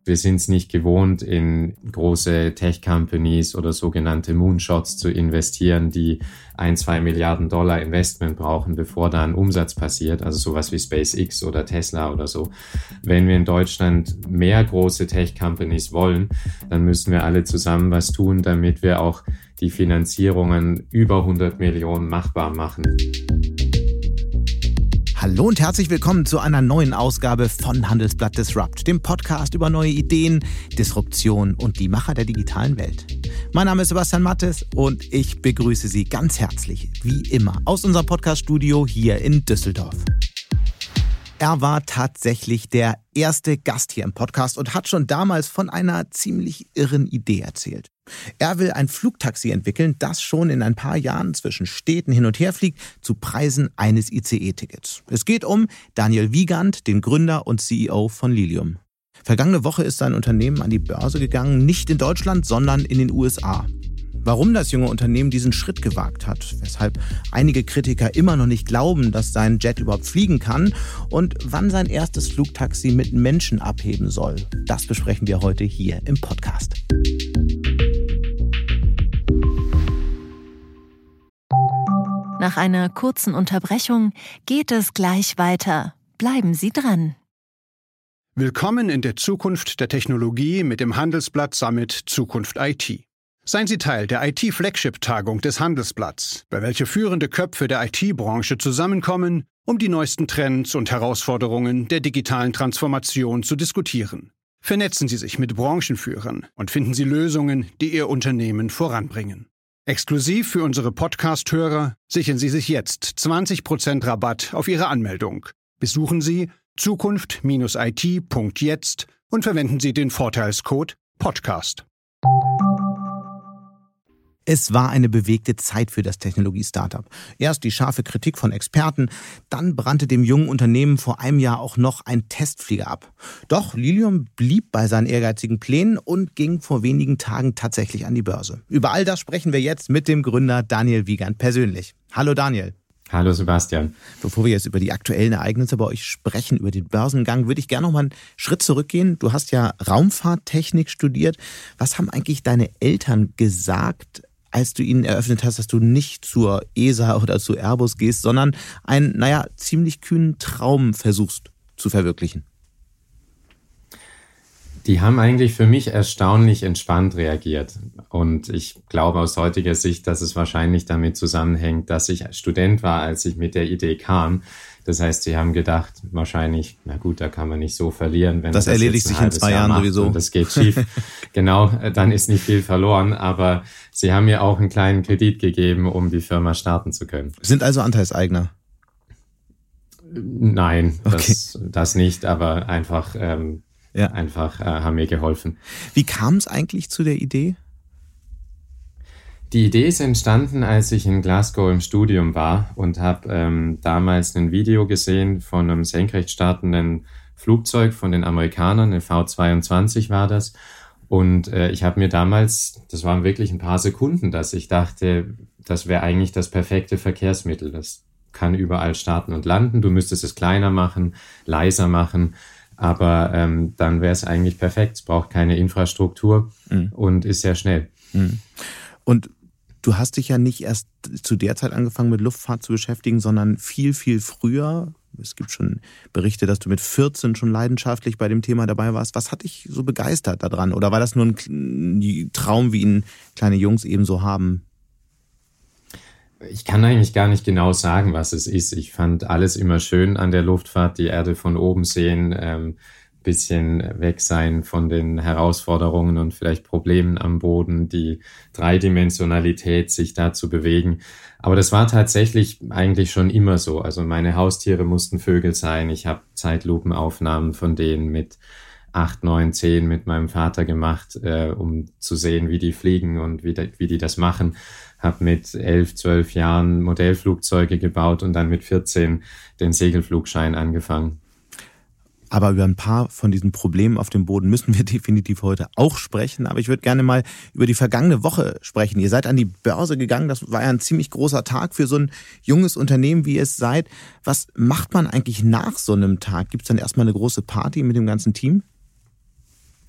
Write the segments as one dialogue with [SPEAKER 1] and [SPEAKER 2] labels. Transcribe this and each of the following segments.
[SPEAKER 1] Wir sind es nicht gewohnt, in große Tech-Companies oder sogenannte Moonshots zu investieren, die 1-2 Milliarden Dollar Investment brauchen, bevor da ein Umsatz passiert, also sowas wie SpaceX oder Tesla oder so. Wenn wir in Deutschland mehr große Tech-Companies wollen, dann müssen wir alle zusammen was tun, damit wir auch die Finanzierungen über 100 Millionen machbar machen.
[SPEAKER 2] Hallo und herzlich willkommen zu einer neuen Ausgabe von Handelsblatt Disrupt, dem Podcast über neue Ideen, Disruption und die Macher der digitalen Welt. Mein Name ist Sebastian Mattes und ich begrüße Sie ganz herzlich, wie immer, aus unserem Podcast-Studio hier in Düsseldorf. Er war tatsächlich der erste Gast hier im Podcast und hat schon damals von einer ziemlich irren Idee erzählt. Er will ein Flugtaxi entwickeln, das schon in ein paar Jahren zwischen Städten hin und her fliegt, zu Preisen eines ICE-Tickets. Es geht um Daniel Wiegand, den Gründer und CEO von Lilium. Vergangene Woche ist sein Unternehmen an die Börse gegangen, nicht in Deutschland, sondern in den USA. Warum das junge Unternehmen diesen Schritt gewagt hat, weshalb einige Kritiker immer noch nicht glauben, dass sein Jet überhaupt fliegen kann und wann sein erstes Flugtaxi mit Menschen abheben soll, das besprechen wir heute hier im Podcast.
[SPEAKER 3] Nach einer kurzen Unterbrechung geht es gleich weiter. Bleiben Sie dran.
[SPEAKER 4] Willkommen in der Zukunft der Technologie mit dem Handelsblatt Summit Zukunft IT. Seien Sie Teil der IT-Flagship-Tagung des Handelsblatts, bei welcher führende Köpfe der IT-Branche zusammenkommen, um die neuesten Trends und Herausforderungen der digitalen Transformation zu diskutieren. Vernetzen Sie sich mit Branchenführern und finden Sie Lösungen, die Ihr Unternehmen voranbringen. Exklusiv für unsere Podcast-Hörer sichern Sie sich jetzt 20% Rabatt auf Ihre Anmeldung. Besuchen Sie zukunft-it.jetzt und verwenden Sie den Vorteilscode PODCAST.
[SPEAKER 2] Es war eine bewegte Zeit für das Technologie-Startup. Erst die scharfe Kritik von Experten, dann brannte dem jungen Unternehmen vor einem Jahr auch noch ein Testflieger ab. Doch Lilium blieb bei seinen ehrgeizigen Plänen und ging vor wenigen Tagen tatsächlich an die Börse. Über all das sprechen wir jetzt mit dem Gründer Daniel Wiegand persönlich. Hallo Daniel.
[SPEAKER 1] Hallo Sebastian.
[SPEAKER 2] Bevor wir jetzt über die aktuellen Ereignisse bei euch sprechen, über den Börsengang, würde ich gerne noch mal einen Schritt zurückgehen. Du hast ja Raumfahrttechnik studiert. Was haben eigentlich deine Eltern gesagt, als du ihnen eröffnet hast, dass du nicht zur ESA oder zu Airbus gehst, sondern einen, ziemlich kühnen Traum versuchst zu verwirklichen?
[SPEAKER 1] Die haben eigentlich für mich erstaunlich entspannt reagiert. Und ich glaube aus heutiger Sicht, dass es wahrscheinlich damit zusammenhängt, dass ich Student war, als ich mit der Idee kam. Das heißt, sie haben gedacht, wahrscheinlich, na gut, da kann man nicht so verlieren. Wenn
[SPEAKER 2] das erledigt sich in 2 Jahren sowieso.
[SPEAKER 1] Und das geht schief. Genau, dann ist nicht viel verloren. Aber sie haben mir auch einen kleinen Kredit gegeben, um die Firma starten zu können.
[SPEAKER 2] Sind also Anteilseigner?
[SPEAKER 1] Nein,
[SPEAKER 2] okay.
[SPEAKER 1] Das nicht, aber einfach haben mir geholfen.
[SPEAKER 2] Wie kam es eigentlich zu der Idee?
[SPEAKER 1] Die Idee ist entstanden, als ich in Glasgow im Studium war und habe damals ein Video gesehen von einem senkrecht startenden Flugzeug von den Amerikanern, eine V-22 war das. Und ich habe mir damals, das waren wirklich ein paar Sekunden, dass ich dachte, das wäre eigentlich das perfekte Verkehrsmittel. Das kann überall starten und landen. Du müsstest es kleiner machen, leiser machen. Aber dann wäre es eigentlich perfekt. Es braucht keine Infrastruktur und ist sehr schnell.
[SPEAKER 2] Und du hast dich ja nicht erst zu der Zeit angefangen, mit Luftfahrt zu beschäftigen, sondern viel, viel früher. Es gibt schon Berichte, dass du mit 14 schon leidenschaftlich bei dem Thema dabei warst. Was hat dich so begeistert daran? Oder war das nur ein Traum, wie ihn kleine Jungs eben so haben?
[SPEAKER 1] Ich kann eigentlich gar nicht genau sagen, was es ist. Ich fand alles immer schön an der Luftfahrt, die Erde von oben sehen, bisschen weg sein von den Herausforderungen und vielleicht Problemen am Boden, die Dreidimensionalität, sich da zu bewegen. Aber das war tatsächlich eigentlich schon immer so. Also meine Haustiere mussten Vögel sein. Ich habe Zeitlupenaufnahmen von denen mit 8, 9, 10 mit meinem Vater gemacht, um zu sehen, wie die fliegen und wie die das machen. Habe mit 11, 12 Jahren Modellflugzeuge gebaut und dann mit 14 den Segelflugschein angefangen.
[SPEAKER 2] Aber über ein paar von diesen Problemen auf dem Boden müssen wir definitiv heute auch sprechen. Aber ich würde gerne mal über die vergangene Woche sprechen. Ihr seid an die Börse gegangen. Das war ja ein ziemlich großer Tag für so ein junges Unternehmen, wie ihr es seid. Was macht man eigentlich nach so einem Tag? Gibt es dann erstmal eine große Party mit dem ganzen Team?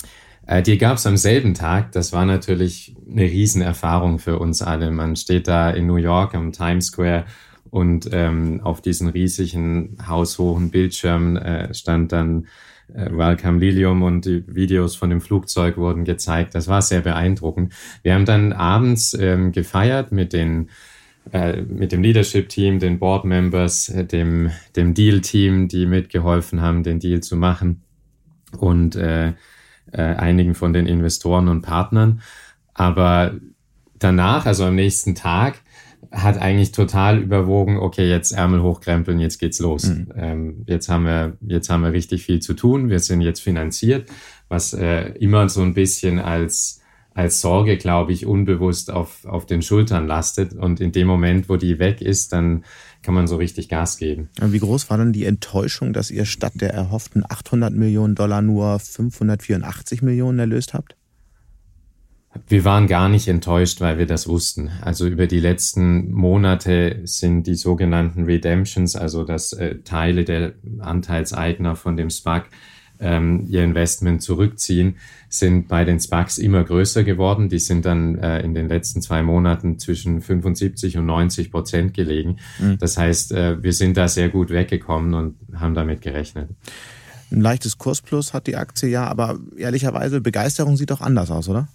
[SPEAKER 1] Die gab es am selben Tag. Das war natürlich eine Riesenerfahrung für uns alle. Man steht da in New York am Times Square und auf diesen riesigen haushohen Bildschirmen stand dann Welcome Lilium und die Videos von dem Flugzeug wurden gezeigt. Das war sehr beeindruckend. Wir haben dann abends gefeiert mit dem Leadership-Team, den Board-Members, dem Deal-Team, die mitgeholfen haben, den Deal zu machen und einigen von den Investoren und Partnern. Aber danach, also am nächsten Tag, hat eigentlich total überwogen, okay, jetzt Ärmel hochkrempeln, jetzt geht's los. Jetzt haben wir richtig viel zu tun. Wir sind jetzt finanziert, was immer so ein bisschen als Sorge, glaube ich, unbewusst auf den Schultern lastet. Und in dem Moment, wo die weg ist, dann kann man so richtig Gas geben.
[SPEAKER 2] Wie groß war dann die Enttäuschung, dass ihr statt der erhofften $800 Millionen nur 584 Millionen erlöst habt?
[SPEAKER 1] Wir waren gar nicht enttäuscht, weil wir das wussten. Also über die letzten Monate sind die sogenannten Redemptions, also dass Teile der Anteilseigner von dem SPAC ihr Investment zurückziehen, sind bei den SPACs immer größer geworden. Die sind dann in den letzten 2 Monaten zwischen 75% und 90% gelegen. Das heißt, wir sind da sehr gut weggekommen und haben damit gerechnet.
[SPEAKER 2] Ein leichtes Kursplus hat die Aktie ja, aber ehrlicherweise, Begeisterung sieht doch anders aus, oder?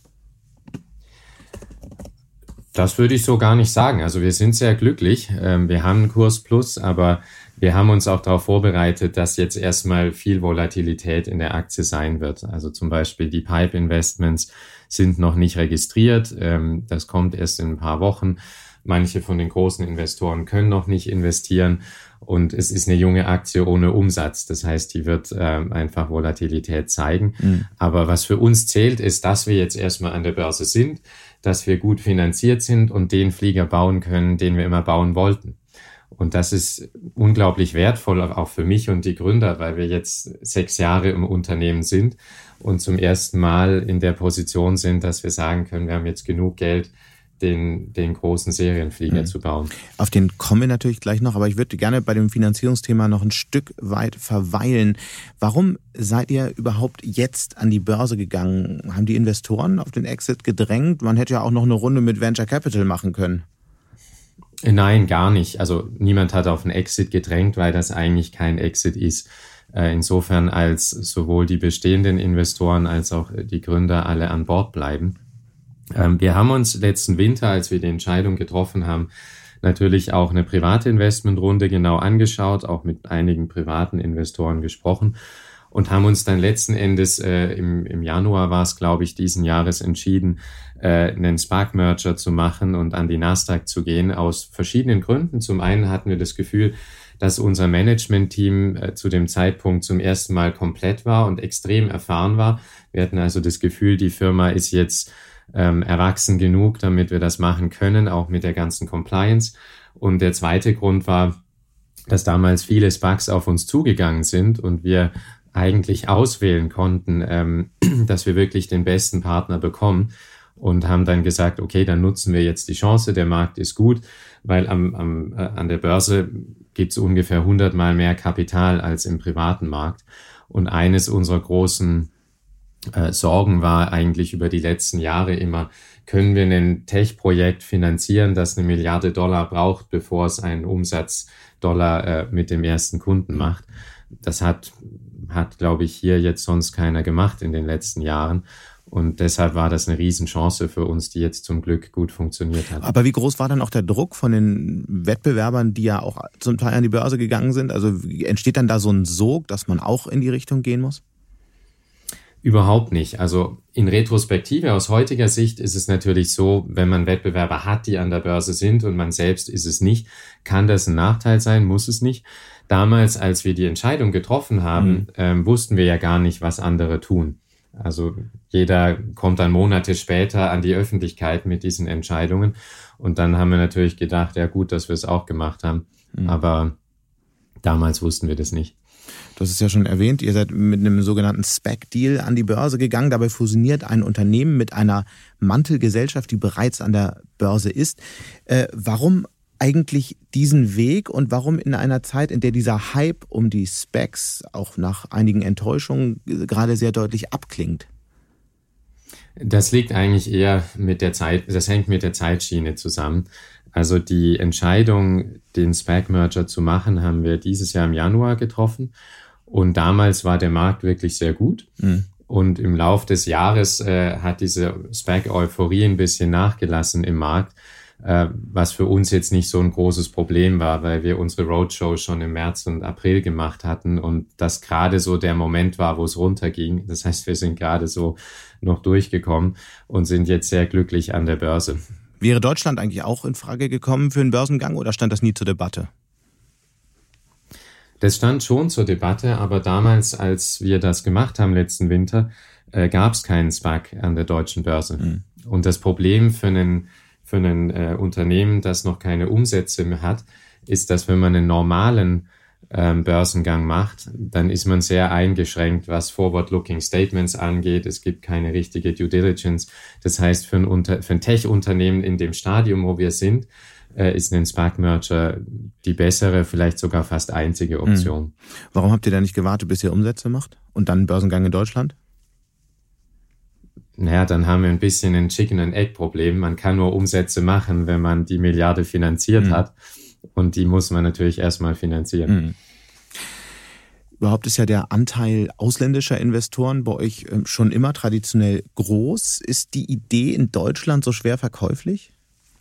[SPEAKER 1] Das würde ich so gar nicht sagen. Also wir sind sehr glücklich. Wir haben einen Kursplus, aber wir haben uns auch darauf vorbereitet, dass jetzt erstmal viel Volatilität in der Aktie sein wird. Also zum Beispiel die Pipe Investments sind noch nicht registriert. Das kommt erst in ein paar Wochen. Manche von den großen Investoren können noch nicht investieren. Und es ist eine junge Aktie ohne Umsatz. Das heißt, die wird einfach Volatilität zeigen. Aber was für uns zählt, ist, dass wir jetzt erstmal an der Börse sind, dass wir gut finanziert sind und den Flieger bauen können, den wir immer bauen wollten. Und das ist unglaublich wertvoll, auch für mich und die Gründer, weil wir jetzt 6 Jahre im Unternehmen sind und zum ersten Mal in der Position sind, dass wir sagen können, wir haben jetzt genug Geld, den großen Serienflieger zu bauen.
[SPEAKER 2] Auf den kommen wir natürlich gleich noch, aber ich würde gerne bei dem Finanzierungsthema noch ein Stück weit verweilen. Warum seid ihr überhaupt jetzt an die Börse gegangen? Haben die Investoren auf den Exit gedrängt? Man hätte ja auch noch eine Runde mit Venture Capital machen können.
[SPEAKER 1] Nein, gar nicht. Also niemand hat auf einen Exit gedrängt, weil das eigentlich kein Exit ist. Insofern als sowohl die bestehenden Investoren als auch die Gründer alle an Bord bleiben. Wir haben uns letzten Winter, als wir die Entscheidung getroffen haben, natürlich auch eine private Investmentrunde genau angeschaut, auch mit einigen privaten Investoren gesprochen und haben uns dann letzten Endes im Januar war es, glaube ich, diesen Jahres entschieden, einen SPAC-Merger zu machen und an die Nasdaq zu gehen, aus verschiedenen Gründen. Zum einen hatten wir das Gefühl, dass unser Management-Team zu dem Zeitpunkt zum ersten Mal komplett war und extrem erfahren war. Wir hatten also das Gefühl, die Firma ist jetzt erwachsen genug, damit wir das machen können, auch mit der ganzen Compliance. Und der zweite Grund war, dass damals viele SPACs auf uns zugegangen sind und wir eigentlich auswählen konnten, dass wir wirklich den besten Partner bekommen und haben dann gesagt, okay, dann nutzen wir jetzt die Chance, der Markt ist gut, weil an der Börse gibt es ungefähr 100-mal mehr Kapital als im privaten Markt. Und eines unserer großen Sorgen war eigentlich über die letzten Jahre immer, können wir ein Tech-Projekt finanzieren, das $1 Milliarde braucht, bevor es einen Umsatzdollar mit dem ersten Kunden macht. Das hat, glaube ich, hier jetzt sonst keiner gemacht in den letzten Jahren. Und deshalb war das eine Riesenchance für uns, die jetzt zum Glück gut funktioniert hat.
[SPEAKER 2] Aber wie groß war dann auch der Druck von den Wettbewerbern, die ja auch zum Teil an die Börse gegangen sind? Also entsteht dann da so ein Sog, dass man auch in die Richtung gehen muss?
[SPEAKER 1] Überhaupt nicht. Also in Retrospektive aus heutiger Sicht ist es natürlich so, wenn man Wettbewerber hat, die an der Börse sind und man selbst ist es nicht, kann das ein Nachteil sein, muss es nicht. Damals, als wir die Entscheidung getroffen haben, wussten wir ja gar nicht, was andere tun. Also jeder kommt dann Monate später an die Öffentlichkeit mit diesen Entscheidungen und dann haben wir natürlich gedacht, ja gut, dass wir es auch gemacht haben, aber damals wussten wir das nicht.
[SPEAKER 2] Du hast es ja schon erwähnt, ihr seid mit einem sogenannten SPAC-Deal an die Börse gegangen. Dabei fusioniert ein Unternehmen mit einer Mantelgesellschaft, die bereits an der Börse ist. Warum eigentlich diesen Weg und warum in einer Zeit, in der dieser Hype um die SPACs auch nach einigen Enttäuschungen gerade sehr deutlich abklingt?
[SPEAKER 1] Das liegt eigentlich eher mit der Zeit, das hängt mit der Zeitschiene zusammen. Also die Entscheidung, den SPAC-Merger zu machen, haben wir dieses Jahr im Januar getroffen. Und damals war der Markt wirklich sehr gut. Mhm. Und im Lauf des Jahres hat diese SPAC-Euphorie ein bisschen nachgelassen im Markt, was für uns jetzt nicht so ein großes Problem war, weil wir unsere Roadshow schon im März und April gemacht hatten und das gerade so der Moment war, wo es runterging. Das heißt, wir sind gerade so noch durchgekommen und sind jetzt sehr glücklich an der Börse.
[SPEAKER 2] Wäre Deutschland eigentlich auch in Frage gekommen für einen Börsengang oder stand das nie zur Debatte?
[SPEAKER 1] Das stand schon zur Debatte, aber damals, als wir das gemacht haben letzten Winter, gab es keinen SPAC an der deutschen Börse. Mhm. Und das Problem für ein Unternehmen, das noch keine Umsätze mehr hat, ist, dass wenn man einen normalen Börsengang macht, dann ist man sehr eingeschränkt, was Forward-Looking Statements angeht. Es gibt keine richtige Due Diligence. Das heißt, für ein Tech-Unternehmen in dem Stadium, wo wir sind, ist ein SPAC-Merger die bessere, vielleicht sogar fast einzige Option.
[SPEAKER 2] Warum habt ihr da nicht gewartet, bis ihr Umsätze macht und dann einen Börsengang in Deutschland?
[SPEAKER 1] Naja, dann haben wir ein bisschen ein Chicken-and-Egg-Problem. Man kann nur Umsätze machen, wenn man die Milliarde finanziert hat. Und die muss man natürlich erstmal finanzieren.
[SPEAKER 2] Überhaupt ist ja der Anteil ausländischer Investoren bei euch schon immer traditionell groß. Ist die Idee in Deutschland so schwer verkäuflich?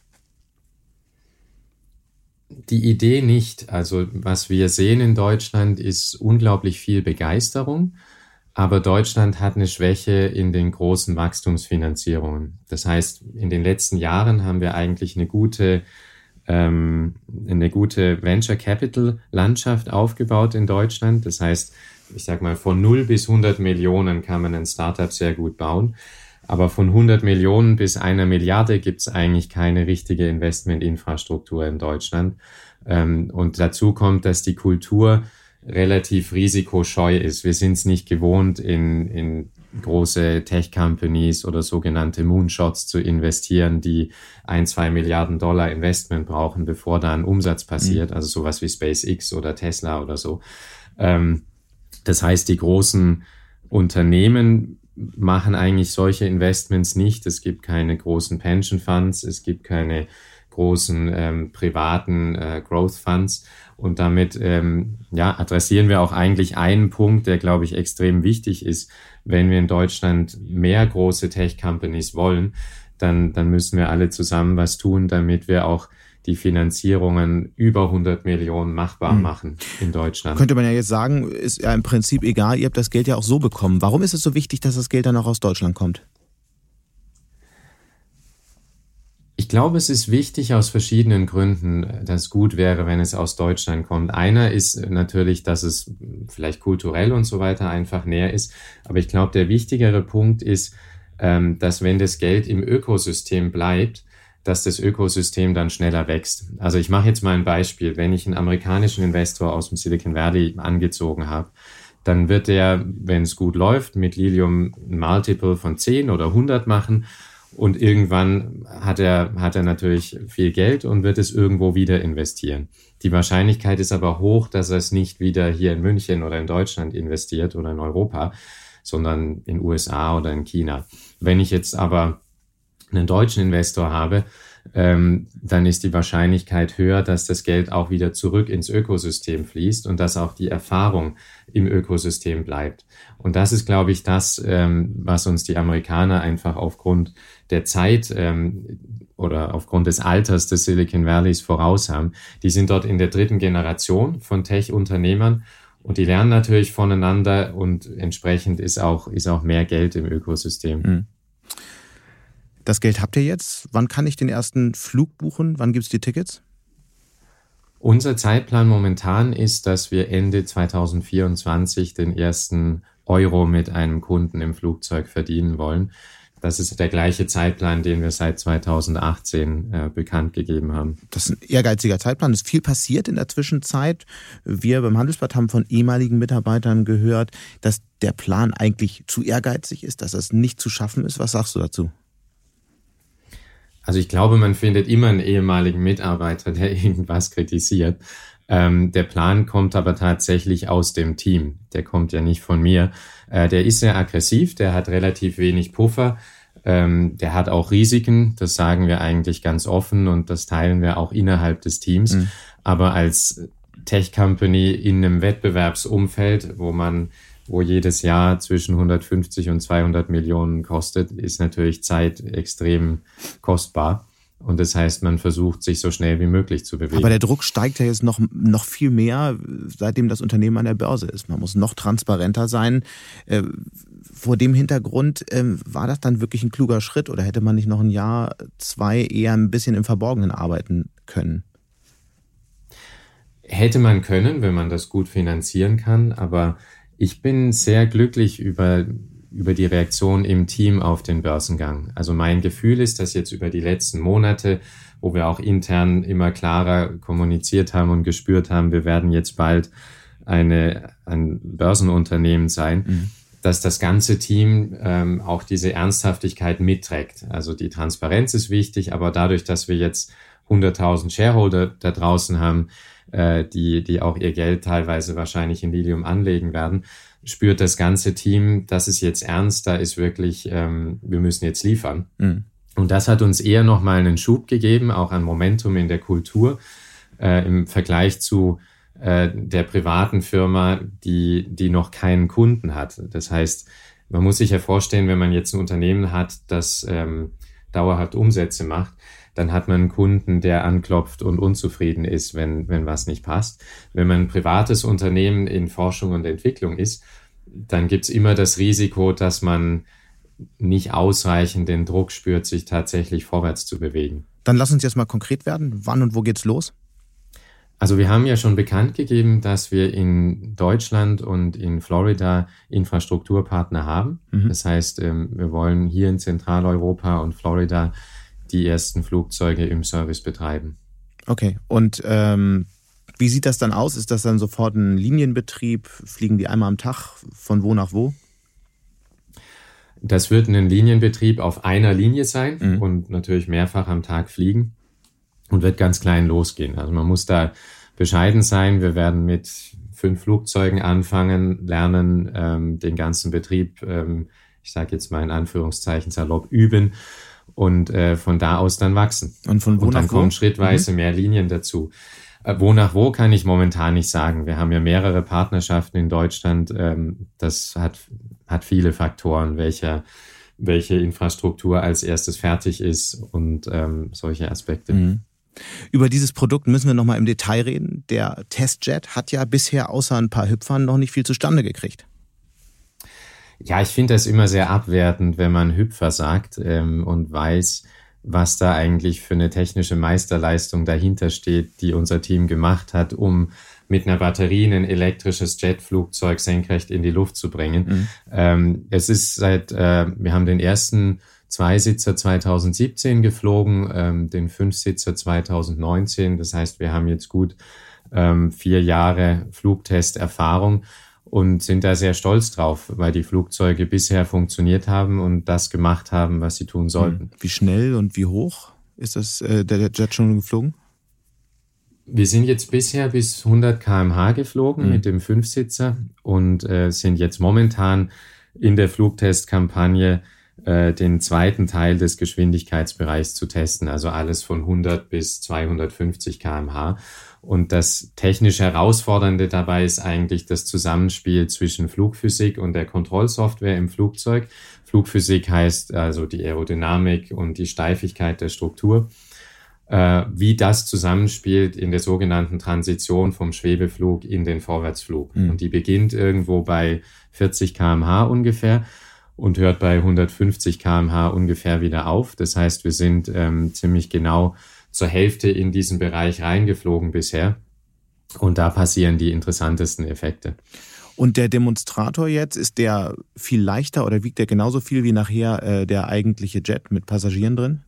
[SPEAKER 1] Die Idee nicht. Also was wir sehen in Deutschland ist unglaublich viel Begeisterung. Aber Deutschland hat eine Schwäche in den großen Wachstumsfinanzierungen. Das heißt, in den letzten Jahren haben wir eigentlich eine gute Venture Capital Landschaft aufgebaut in Deutschland. Das heißt, ich sag mal, von 0 bis 100 Millionen kann man ein Startup sehr gut bauen. Aber von 100 Millionen bis 1 Milliarde gibt es eigentlich keine richtige Investmentinfrastruktur in Deutschland. Und dazu kommt, dass die Kultur relativ risikoscheu ist. Wir sind es nicht gewohnt, in große Tech-Companies oder sogenannte Moonshots zu investieren, die 1-2 Milliarden Dollar Investment brauchen, bevor da ein Umsatz passiert. Also sowas wie SpaceX oder Tesla oder so. Das heißt, die großen Unternehmen machen eigentlich solche Investments nicht. Es gibt keine großen Pension Funds, es gibt keine großen privaten Growth Funds. Und damit adressieren wir auch eigentlich einen Punkt, der, glaube ich, extrem wichtig ist. Wenn wir in Deutschland mehr große Tech-Companies wollen, dann müssen wir alle zusammen was tun, damit wir auch die Finanzierungen über 100 Millionen machbar machen in Deutschland.
[SPEAKER 2] Könnte man ja jetzt sagen, ist ja im Prinzip egal, ihr habt das Geld ja auch so bekommen. Warum ist es so wichtig, dass das Geld dann auch aus Deutschland kommt?
[SPEAKER 1] Ich glaube, es ist wichtig aus verschiedenen Gründen, dass es gut wäre, wenn es aus Deutschland kommt. Einer ist natürlich, dass es vielleicht kulturell und so weiter einfach näher ist. Aber ich glaube, der wichtigere Punkt ist, dass wenn das Geld im Ökosystem bleibt, dass das Ökosystem dann schneller wächst. Also ich mache jetzt mal ein Beispiel. Wenn ich einen amerikanischen Investor aus dem Silicon Valley angezogen habe, dann wird der, wenn es gut läuft, mit Lilium ein Multiple von 10 oder 100 machen. Und irgendwann hat er natürlich viel Geld und wird es irgendwo wieder investieren. Die Wahrscheinlichkeit ist aber hoch, dass er es nicht wieder hier in München oder in Deutschland investiert oder in Europa, sondern in USA oder in China. Wenn ich jetzt aber einen deutschen Investor habe, dann ist die Wahrscheinlichkeit höher, dass das Geld auch wieder zurück ins Ökosystem fließt und dass auch die Erfahrung im Ökosystem bleibt. Und das ist, glaube ich, das, was uns die Amerikaner einfach aufgrund der Zeit oder aufgrund des Alters des Silicon Valleys voraus haben. Die sind dort in der 3. Generation von Tech-Unternehmern und die lernen natürlich voneinander und entsprechend ist auch mehr Geld im Ökosystem.
[SPEAKER 2] Mhm. Das Geld habt ihr jetzt. Wann kann ich den ersten Flug buchen? Wann gibt es die Tickets?
[SPEAKER 1] Unser Zeitplan momentan ist, dass wir Ende 2024 den ersten Euro mit einem Kunden im Flugzeug verdienen wollen. Das ist der gleiche Zeitplan, den wir seit 2018 bekannt gegeben haben.
[SPEAKER 2] Das ist ein ehrgeiziger Zeitplan. Es ist viel passiert in der Zwischenzeit. Wir beim Handelsblatt haben von ehemaligen Mitarbeitern gehört, dass der Plan eigentlich zu ehrgeizig ist, dass es nicht zu schaffen ist. Was sagst du dazu?
[SPEAKER 1] Also ich glaube, man findet immer einen ehemaligen Mitarbeiter, der irgendwas kritisiert. Der Plan kommt aber tatsächlich aus dem Team. Der kommt ja nicht von mir. Der ist sehr aggressiv, der hat relativ wenig Puffer. Der hat auch Risiken, das sagen wir eigentlich ganz offen und das teilen wir auch innerhalb des Teams. Aber als Tech-Company in einem Wettbewerbsumfeld, wo jedes Jahr zwischen 150 und 200 Millionen kostet, ist natürlich Zeit extrem kostbar. Und das heißt, man versucht, sich so schnell wie möglich zu bewegen.
[SPEAKER 2] Aber der Druck steigt ja jetzt noch viel mehr, seitdem das Unternehmen an der Börse ist. Man muss noch transparenter sein. Vor dem Hintergrund, war das dann wirklich ein kluger Schritt oder hätte man nicht noch ein Jahr, 2 eher ein bisschen im Verborgenen arbeiten können?
[SPEAKER 1] Hätte man können, wenn man das gut finanzieren kann. Aber ich bin sehr glücklich über die Reaktion im Team auf den Börsengang. Also mein Gefühl ist, dass jetzt über die letzten Monate, wo wir auch intern immer klarer kommuniziert haben und gespürt haben, wir werden jetzt bald ein Börsenunternehmen sein, dass das ganze Team auch diese Ernsthaftigkeit mitträgt. Also die Transparenz ist wichtig, aber dadurch, dass wir jetzt 100.000 Shareholder da draußen haben, die auch ihr Geld teilweise wahrscheinlich in Lilium anlegen werden, spürt das ganze Team, das ist jetzt ernst, da ist wirklich, wir müssen jetzt liefern. Und das hat uns eher nochmal einen Schub gegeben, auch an Momentum in der Kultur, im Vergleich zu der privaten Firma, die noch keinen Kunden hat. Das heißt, man muss sich ja vorstellen, wenn man jetzt ein Unternehmen hat, das dauerhaft Umsätze macht, dann hat man einen Kunden, der anklopft und unzufrieden ist, wenn was nicht passt. Wenn man ein privates Unternehmen in Forschung und Entwicklung ist, dann gibt's immer das Risiko, dass man nicht ausreichend den Druck spürt, sich tatsächlich vorwärts zu bewegen.
[SPEAKER 2] Dann lass uns jetzt mal konkret werden. Wann und wo geht's los?
[SPEAKER 1] Also wir haben ja schon bekannt gegeben, dass wir in Deutschland und in Florida Infrastrukturpartner haben. Das heißt, wir wollen hier in Zentraleuropa und Florida die ersten Flugzeuge im Service betreiben.
[SPEAKER 2] Okay, und wie sieht das dann aus? Ist das dann sofort ein Linienbetrieb? Fliegen die einmal am Tag von wo nach wo?
[SPEAKER 1] Das wird ein Linienbetrieb auf einer Linie sein und natürlich mehrfach am Tag fliegen und wird ganz klein losgehen. Also man muss da bescheiden sein. Wir werden mit 5 Flugzeugen anfangen, lernen, den ganzen Betrieb, ich sage jetzt mal in Anführungszeichen salopp, üben und von da aus dann wachsen.
[SPEAKER 2] Und von wo
[SPEAKER 1] und dann
[SPEAKER 2] nach wo?
[SPEAKER 1] kommen schrittweise mehr Linien dazu. Wo nach wo kann ich momentan nicht sagen. Wir haben ja mehrere Partnerschaften in Deutschland. Das hat viele Faktoren, welche Infrastruktur als erstes fertig ist und solche Aspekte.
[SPEAKER 2] Über dieses Produkt müssen wir nochmal im Detail reden. Der Testjet hat ja bisher außer ein paar Hüpfern noch nicht viel zustande gekriegt.
[SPEAKER 1] Ja, ich finde das immer sehr abwertend, wenn man Hüpfer sagt und weiß, was da eigentlich für eine technische Meisterleistung dahinter steht, die unser Team gemacht hat, um mit einer Batterie ein elektrisches Jetflugzeug senkrecht in die Luft zu bringen. Es ist wir haben den ersten 2-Sitzer 2017 geflogen, den 5-Sitzer 2019. Das heißt, wir haben jetzt gut 4 Jahre Flugtesterfahrung und sind da sehr stolz drauf, weil die Flugzeuge bisher funktioniert haben und das gemacht haben, was sie tun sollten.
[SPEAKER 2] Wie schnell und wie hoch ist das der Jet schon geflogen?
[SPEAKER 1] Wir sind jetzt bisher bis 100 km/h geflogen mit dem 5-Sitzer und sind jetzt momentan in der Flugtestkampagne den zweiten Teil des Geschwindigkeitsbereichs zu testen, also alles von 100 bis 250 km/h. Und das technisch Herausfordernde dabei ist eigentlich das Zusammenspiel zwischen Flugphysik und der Kontrollsoftware im Flugzeug. Flugphysik heißt also die Aerodynamik und die Steifigkeit der Struktur. Wie das zusammenspielt in der sogenannten Transition vom Schwebeflug in den Vorwärtsflug. Und die beginnt irgendwo bei 40 km/h ungefähr und hört bei 150 km/h ungefähr wieder auf. Das heißt, wir sind ziemlich genau zur Hälfte in diesen Bereich reingeflogen bisher. Und da passieren die interessantesten Effekte.
[SPEAKER 2] Und der Demonstrator jetzt, ist der viel leichter oder wiegt der genauso viel wie nachher der eigentliche Jet mit Passagieren drin?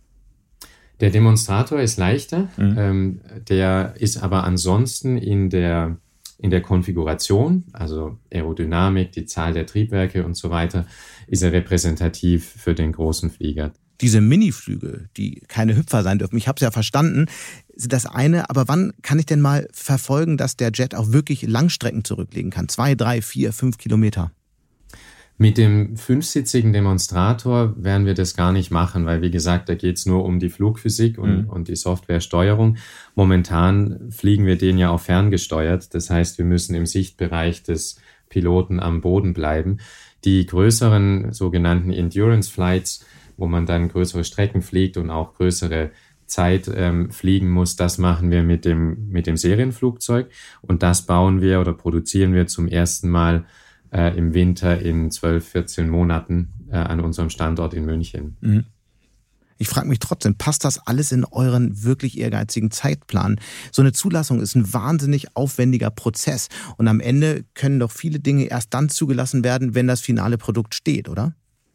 [SPEAKER 1] Der Demonstrator ist leichter. Der ist aber ansonsten in der Konfiguration, also Aerodynamik, die Zahl der Triebwerke und so weiter, ist er repräsentativ für den großen Flieger.
[SPEAKER 2] Diese Miniflüge, die keine Hüpfer sein dürfen, ich habe es ja verstanden, sind das eine, aber wann kann ich denn mal verfolgen, dass der Jet auch wirklich Langstrecken zurücklegen kann? 2, 3, 4, 5 Kilometer?
[SPEAKER 1] Mit dem 5-sitzigen Demonstrator werden wir das gar nicht machen, weil, wie gesagt, da geht es nur um die Flugphysik und die Softwaresteuerung. Momentan fliegen wir den ja auch ferngesteuert. Das heißt, wir müssen im Sichtbereich des Piloten am Boden bleiben. Die größeren sogenannten Endurance Flights, wo man dann größere Strecken fliegt und auch größere Zeit fliegen muss, das machen wir mit dem Serienflugzeug. Und das bauen wir oder produzieren wir zum ersten Mal im Winter in 12, 14 Monaten an unserem Standort in München.
[SPEAKER 2] Mhm. Ich frage mich trotzdem, passt das alles in euren wirklich ehrgeizigen Zeitplan? So eine Zulassung ist ein wahnsinnig aufwendiger Prozess und am Ende können doch viele Dinge erst dann zugelassen werden, wenn das finale Produkt steht, oder?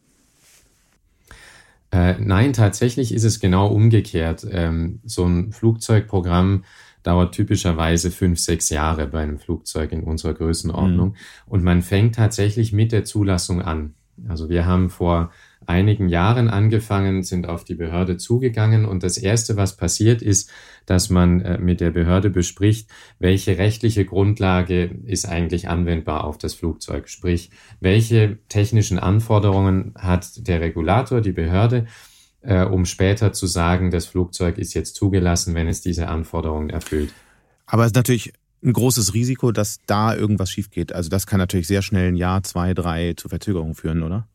[SPEAKER 1] Nein, tatsächlich ist es genau umgekehrt. So ein Flugzeugprogramm dauert typischerweise 5, 6 Jahre bei einem Flugzeug in unserer Größenordnung. Und man fängt tatsächlich mit der Zulassung an. Also wir haben vor einigen Jahren angefangen, sind auf die Behörde zugegangen und das Erste, was passiert, ist, dass man mit der Behörde bespricht, welche rechtliche Grundlage ist eigentlich anwendbar auf das Flugzeug. Sprich, welche technischen Anforderungen hat der Regulator, die Behörde, um später zu sagen, das Flugzeug ist jetzt zugelassen, wenn es diese Anforderungen erfüllt.
[SPEAKER 2] Aber es ist natürlich ein großes Risiko, dass da irgendwas schief geht. Also das kann natürlich sehr schnell 1 Jahr, 2, 3 zu Verzögerungen führen, oder?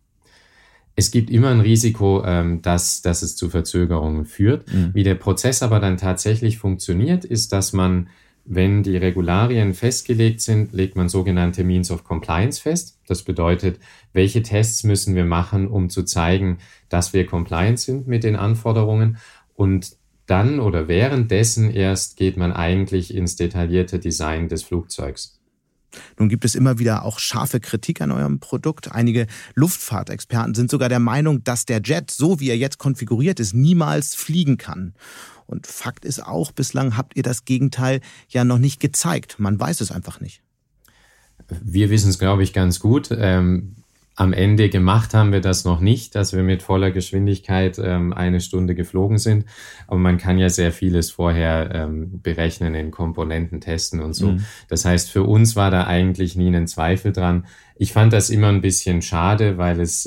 [SPEAKER 1] Es gibt immer ein Risiko, dass es zu Verzögerungen führt. Wie der Prozess aber dann tatsächlich funktioniert, ist, dass man, wenn die Regularien festgelegt sind, legt man sogenannte Means of Compliance fest. Das bedeutet, welche Tests müssen wir machen, um zu zeigen, dass wir compliant sind mit den Anforderungen. Und dann oder währenddessen erst geht man eigentlich ins detaillierte Design des Flugzeugs.
[SPEAKER 2] Nun gibt es immer wieder auch scharfe Kritik an eurem Produkt. Einige Luftfahrtexperten sind sogar der Meinung, dass der Jet, so wie er jetzt konfiguriert ist, niemals fliegen kann. Und Fakt ist auch, bislang habt ihr das Gegenteil ja noch nicht gezeigt. Man weiß es einfach nicht.
[SPEAKER 1] Wir wissen es, glaube ich, ganz gut. Am Ende gemacht haben wir das noch nicht, dass wir mit voller Geschwindigkeit 1 Stunde geflogen sind. Aber man kann ja sehr vieles vorher berechnen, in Komponenten testen und so. Das heißt, für uns war da eigentlich nie ein Zweifel dran. Ich fand das immer ein bisschen schade, weil es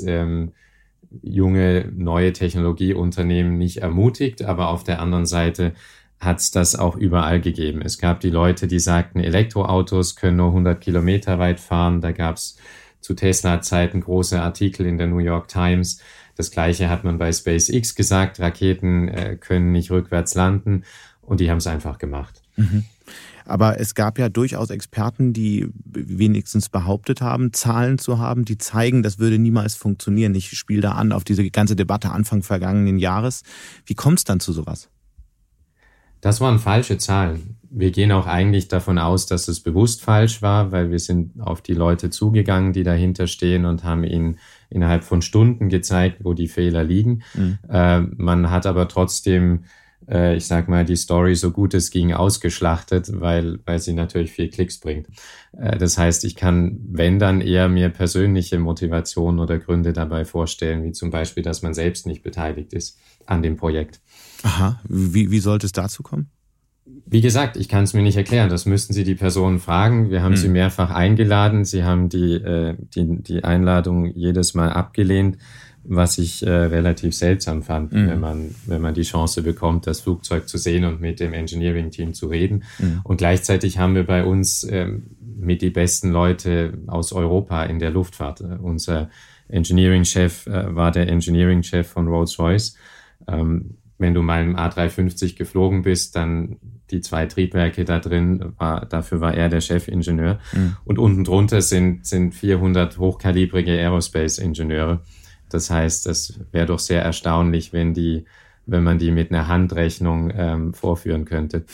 [SPEAKER 1] junge, neue Technologieunternehmen nicht ermutigt. Aber auf der anderen Seite hat es das auch überall gegeben. Es gab die Leute, die sagten, Elektroautos können nur 100 Kilometer weit fahren. Da gab es zu Tesla-Zeiten große Artikel in der New York Times. Das Gleiche hat man bei SpaceX gesagt. Raketen können nicht rückwärts landen. Und die haben es einfach gemacht.
[SPEAKER 2] Aber es gab ja durchaus Experten, die wenigstens behauptet haben, Zahlen zu haben, die zeigen, das würde niemals funktionieren. Ich spiele da an auf diese ganze Debatte Anfang vergangenen Jahres. Wie kommt es dann zu sowas?
[SPEAKER 1] Das waren falsche Zahlen. Wir gehen auch eigentlich davon aus, dass es bewusst falsch war, weil wir sind auf die Leute zugegangen, die dahinter stehen und haben ihnen innerhalb von Stunden gezeigt, wo die Fehler liegen. Man hat aber trotzdem, ich sag mal, die Story so gut es ging ausgeschlachtet, weil sie natürlich viel Klicks bringt. Das heißt, ich kann, wenn dann eher mir persönliche Motivationen oder Gründe dabei vorstellen, wie zum Beispiel, dass man selbst nicht beteiligt ist an dem Projekt.
[SPEAKER 2] Aha, wie sollte es dazu kommen?
[SPEAKER 1] Wie gesagt, ich kann es mir nicht erklären. Das müssten Sie die Personen fragen. Wir haben sie mehrfach eingeladen. Sie haben die Einladung jedes Mal abgelehnt, was ich relativ seltsam fand, wenn man die Chance bekommt, das Flugzeug zu sehen und mit dem Engineering-Team zu reden. Und gleichzeitig haben wir bei uns mit die besten Leute aus Europa in der Luftfahrt. Unser Engineering-Chef war der Engineering-Chef von Rolls-Royce. Wenn du mal im A350 geflogen bist, dann die 2 Triebwerke da drin, dafür war er der Chefingenieur. Und unten drunter sind 400 hochkalibrige Aerospace-Ingenieure. Das heißt, das wäre doch sehr erstaunlich, wenn man die mit einer Handrechnung vorführen könnte.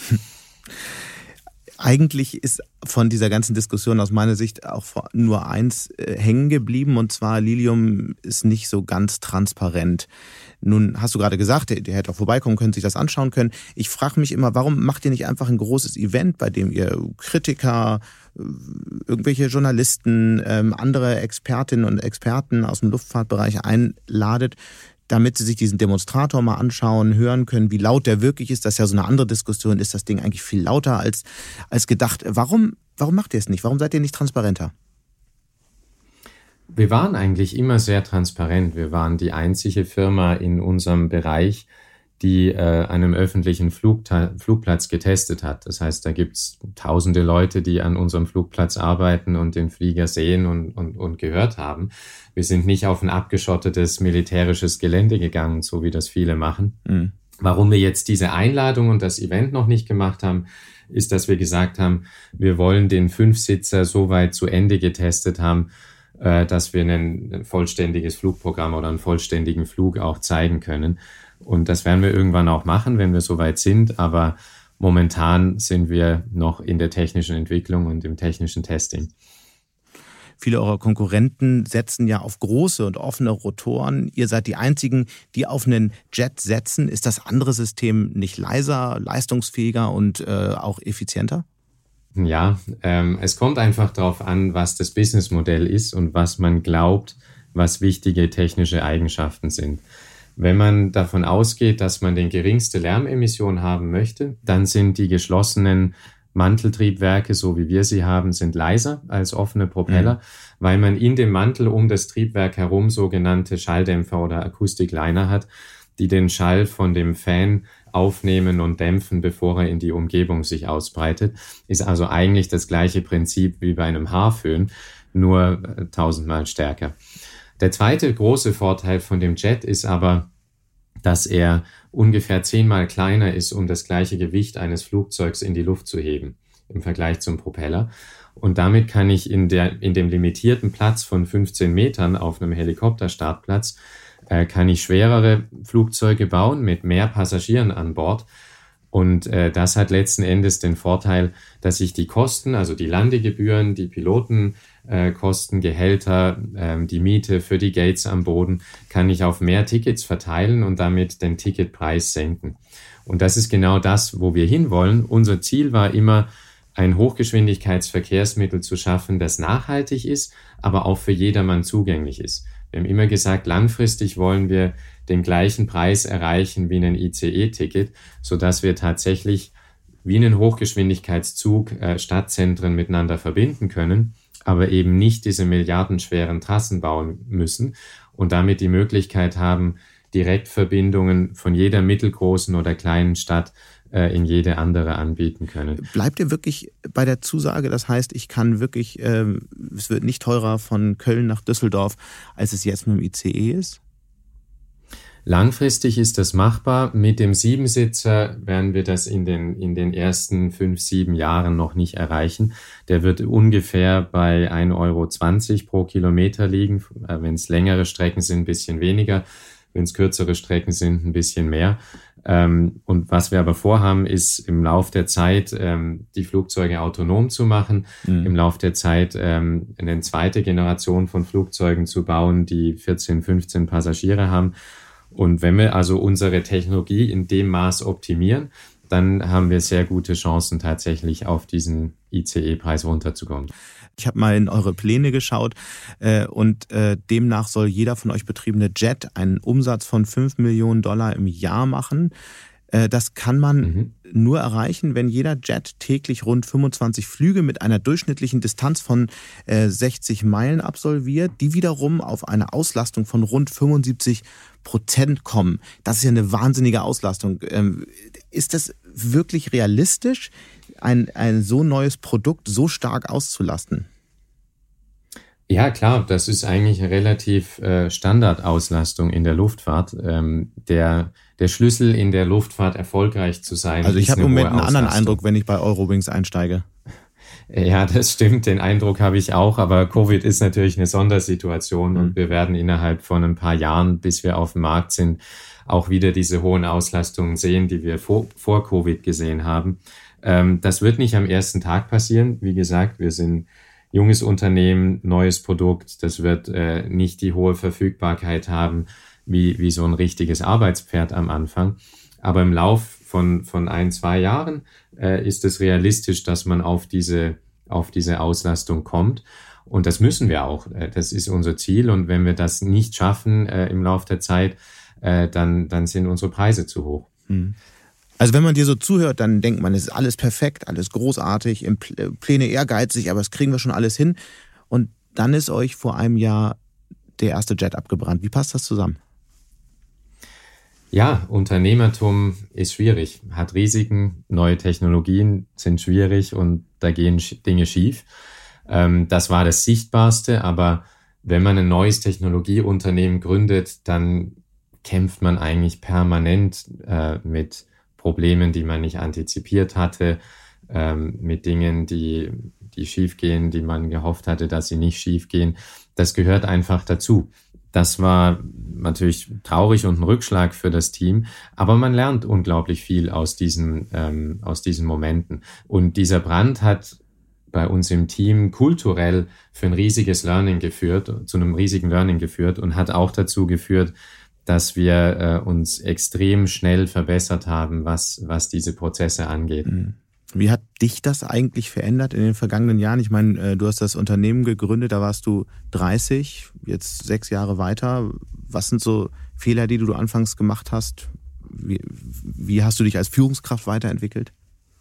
[SPEAKER 2] Eigentlich ist von dieser ganzen Diskussion aus meiner Sicht auch nur eins hängen geblieben, und zwar Lilium ist nicht so ganz transparent. Nun hast du gerade gesagt, der hätte auch vorbeikommen können, sich das anschauen können. Ich frage mich immer, warum macht ihr nicht einfach ein großes Event, bei dem ihr Kritiker, irgendwelche Journalisten, andere Expertinnen und Experten aus dem Luftfahrtbereich einladet, damit sie sich diesen Demonstrator mal anschauen, hören können, wie laut der wirklich ist. Das ist ja so eine andere Diskussion. Ist das Ding eigentlich viel lauter als gedacht? Warum macht ihr es nicht? Warum seid ihr nicht transparenter?
[SPEAKER 1] Wir waren eigentlich immer sehr transparent. Wir waren die einzige Firma in unserem Bereich, die einen öffentlichen Flugplatz getestet hat. Das heißt, da gibt's tausende Leute, die an unserem Flugplatz arbeiten und den Flieger sehen und gehört haben. Wir sind nicht auf ein abgeschottetes militärisches Gelände gegangen, so wie das viele machen. Mhm. Warum wir jetzt diese Einladung und das Event noch nicht gemacht haben, ist, dass wir gesagt haben, wir wollen den 5-Sitzer so weit zu Ende getestet haben, dass wir ein vollständiges Flugprogramm oder einen vollständigen Flug auch zeigen können. Und das werden wir irgendwann auch machen, wenn wir soweit sind. Aber momentan sind wir noch in der technischen Entwicklung und im technischen Testing.
[SPEAKER 2] Viele eurer Konkurrenten setzen ja auf große und offene Rotoren. Ihr seid die einzigen, die auf einen Jet setzen. Ist das andere System nicht leiser, leistungsfähiger und auch effizienter?
[SPEAKER 1] Ja, es kommt einfach darauf an, was das Businessmodell ist und was man glaubt, was wichtige technische Eigenschaften sind. Wenn man davon ausgeht, dass man den geringste Lärmemission haben möchte, dann sind die geschlossenen Manteltriebwerke, so wie wir sie haben, sind leiser als offene Propeller, weil man in dem Mantel um das Triebwerk herum sogenannte Schalldämpfer oder Akustikliner hat, die den Schall von dem Fan aufnehmen und dämpfen, bevor er in die Umgebung sich ausbreitet. Ist also eigentlich das gleiche Prinzip wie bei einem Haarföhn, nur 1000-mal stärker. Der zweite große Vorteil von dem Jet ist aber, dass er ungefähr 10-mal kleiner ist, um das gleiche Gewicht eines Flugzeugs in die Luft zu heben, im Vergleich zum Propeller. Und damit kann ich in dem limitierten Platz von 15 Metern auf einem Helikopterstartplatz kann ich schwerere Flugzeuge bauen mit mehr Passagieren an Bord. Und das hat letzten Endes den Vorteil, dass ich die Kosten, also die Landegebühren, die Pilotenkosten, Gehälter, die Miete für die Gates am Boden, kann ich auf mehr Tickets verteilen und damit den Ticketpreis senken. Und das ist genau das, wo wir hinwollen. Unser Ziel war immer, ein Hochgeschwindigkeitsverkehrsmittel zu schaffen, das nachhaltig ist, aber auch für jedermann zugänglich ist. Wir haben immer gesagt, langfristig wollen wir den gleichen Preis erreichen wie ein ICE-Ticket, sodass wir tatsächlich wie einen Hochgeschwindigkeitszug Stadtzentren miteinander verbinden können, aber eben nicht diese milliardenschweren Trassen bauen müssen und damit die Möglichkeit haben, Direktverbindungen von jeder mittelgroßen oder kleinen Stadt in jede andere anbieten können.
[SPEAKER 2] Bleibt ihr wirklich bei der Zusage? Das heißt, ich kann wirklich, es wird nicht teurer von Köln nach Düsseldorf, als es jetzt mit dem ICE ist?
[SPEAKER 1] Langfristig ist das machbar. Mit dem 7-Sitzer werden wir das in den ersten 5-7 Jahren noch nicht erreichen. Der wird ungefähr bei 1,20 € pro Kilometer liegen. Wenn es längere Strecken sind, ein bisschen weniger. Wenn es kürzere Strecken sind, ein bisschen mehr. Und was wir aber vorhaben, ist im Lauf der Zeit die Flugzeuge autonom zu machen, im Lauf der Zeit eine zweite Generation von Flugzeugen zu bauen, die 14, 15 Passagiere haben. Und wenn wir also unsere Technologie in dem Maß optimieren, dann haben wir sehr gute Chancen, tatsächlich auf diesen ICE-Preis runterzukommen.
[SPEAKER 2] Ich habe mal in eure Pläne geschaut und demnach soll jeder von euch betriebene Jet einen Umsatz von $5 Millionen im Jahr machen. Das kann man nur erreichen, wenn jeder Jet täglich rund 25 Flüge mit einer durchschnittlichen Distanz von 60 Meilen absolviert, die wiederum auf eine Auslastung von rund 75% kommen. Das ist ja eine wahnsinnige Auslastung. Ist das wirklich realistisch, ein so neues Produkt so stark auszulasten?
[SPEAKER 1] Ja, klar, das ist eigentlich eine relativ Standardauslastung in der Luftfahrt. Der Schlüssel in der Luftfahrt erfolgreich zu sein.
[SPEAKER 2] Also ich habe im Moment einen anderen Eindruck, wenn ich bei Eurowings einsteige.
[SPEAKER 1] Ja, das stimmt, den Eindruck habe ich auch, aber Covid ist natürlich eine Sondersituation und wir werden innerhalb von ein paar Jahren, bis wir auf dem Markt sind, auch wieder diese hohen Auslastungen sehen, die wir vor Covid gesehen haben. Das wird nicht am ersten Tag passieren. Wie gesagt, wir sind junges Unternehmen, neues Produkt. Das wird nicht die hohe Verfügbarkeit haben wie so ein richtiges Arbeitspferd am Anfang. Aber im Lauf von 1-2 Jahren ist es realistisch, dass man auf diese Auslastung kommt. Und das müssen wir auch. Das ist unser Ziel. Und wenn wir das nicht schaffen im Lauf der Zeit, dann sind unsere Preise zu hoch.
[SPEAKER 2] Also wenn man dir so zuhört, dann denkt man, es ist alles perfekt, alles großartig, Pläne ehrgeizig, aber das kriegen wir schon alles hin. Und dann ist euch vor einem Jahr der erste Jet abgebrannt. Wie passt das zusammen?
[SPEAKER 1] Ja, Unternehmertum ist schwierig, hat Risiken, neue Technologien sind schwierig und da gehen Dinge schief. Das war das Sichtbarste, aber wenn man ein neues Technologieunternehmen gründet, dann kämpft man eigentlich permanent mit Problemen, die man nicht antizipiert hatte, mit Dingen, die schiefgehen, die man gehofft hatte, dass sie nicht schiefgehen. Das gehört einfach dazu. Das war natürlich traurig und ein Rückschlag für das Team, aber man lernt unglaublich viel aus diesen Momenten. Und dieser Brand hat bei uns im Team kulturell für ein riesiges Learning geführt, zu einem riesigen Learning geführt und hat auch dazu geführt, dass wir uns extrem schnell verbessert haben, was diese Prozesse angeht.
[SPEAKER 2] Wie hat dich das eigentlich verändert in den vergangenen Jahren? Ich meine, du hast das Unternehmen gegründet, da warst du 30, jetzt 6 Jahre weiter. Was sind so Fehler, die du anfangs gemacht hast? Wie hast du dich als Führungskraft weiterentwickelt?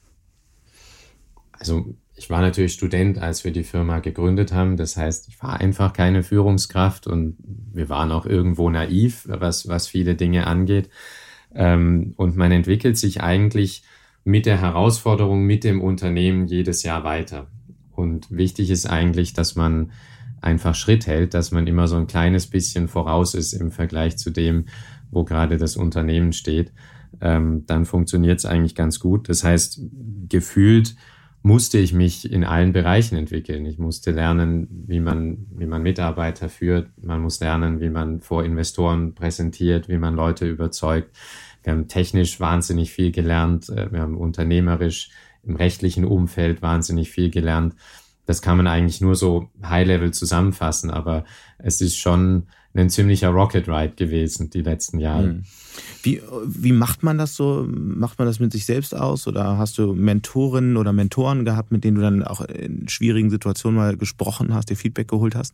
[SPEAKER 1] Also ich war natürlich Student, als wir die Firma gegründet haben. Das heißt, ich war einfach keine Führungskraft und wir waren auch irgendwo naiv, was viele Dinge angeht. Und man entwickelt sich eigentlich mit der Herausforderung, mit dem Unternehmen jedes Jahr weiter. Und wichtig ist eigentlich, dass man einfach Schritt hält, dass man immer so ein kleines bisschen voraus ist im Vergleich zu dem, wo gerade das Unternehmen steht. Dann funktioniert es eigentlich ganz gut. Das heißt, gefühlt musste ich mich in allen Bereichen entwickeln. Ich musste lernen, wie man Mitarbeiter führt. Man muss lernen, wie man vor Investoren präsentiert, wie man Leute überzeugt. Wir haben technisch wahnsinnig viel gelernt. Wir haben unternehmerisch im rechtlichen Umfeld wahnsinnig viel gelernt. Das kann man eigentlich nur so High-Level zusammenfassen, aber es ist schon ein ziemlicher Rocket Ride gewesen, die letzten Jahre.
[SPEAKER 2] Wie macht man das so? Macht man das mit sich selbst aus oder hast du Mentorinnen oder Mentoren gehabt, mit denen du dann auch in schwierigen Situationen mal gesprochen hast, dir Feedback geholt hast?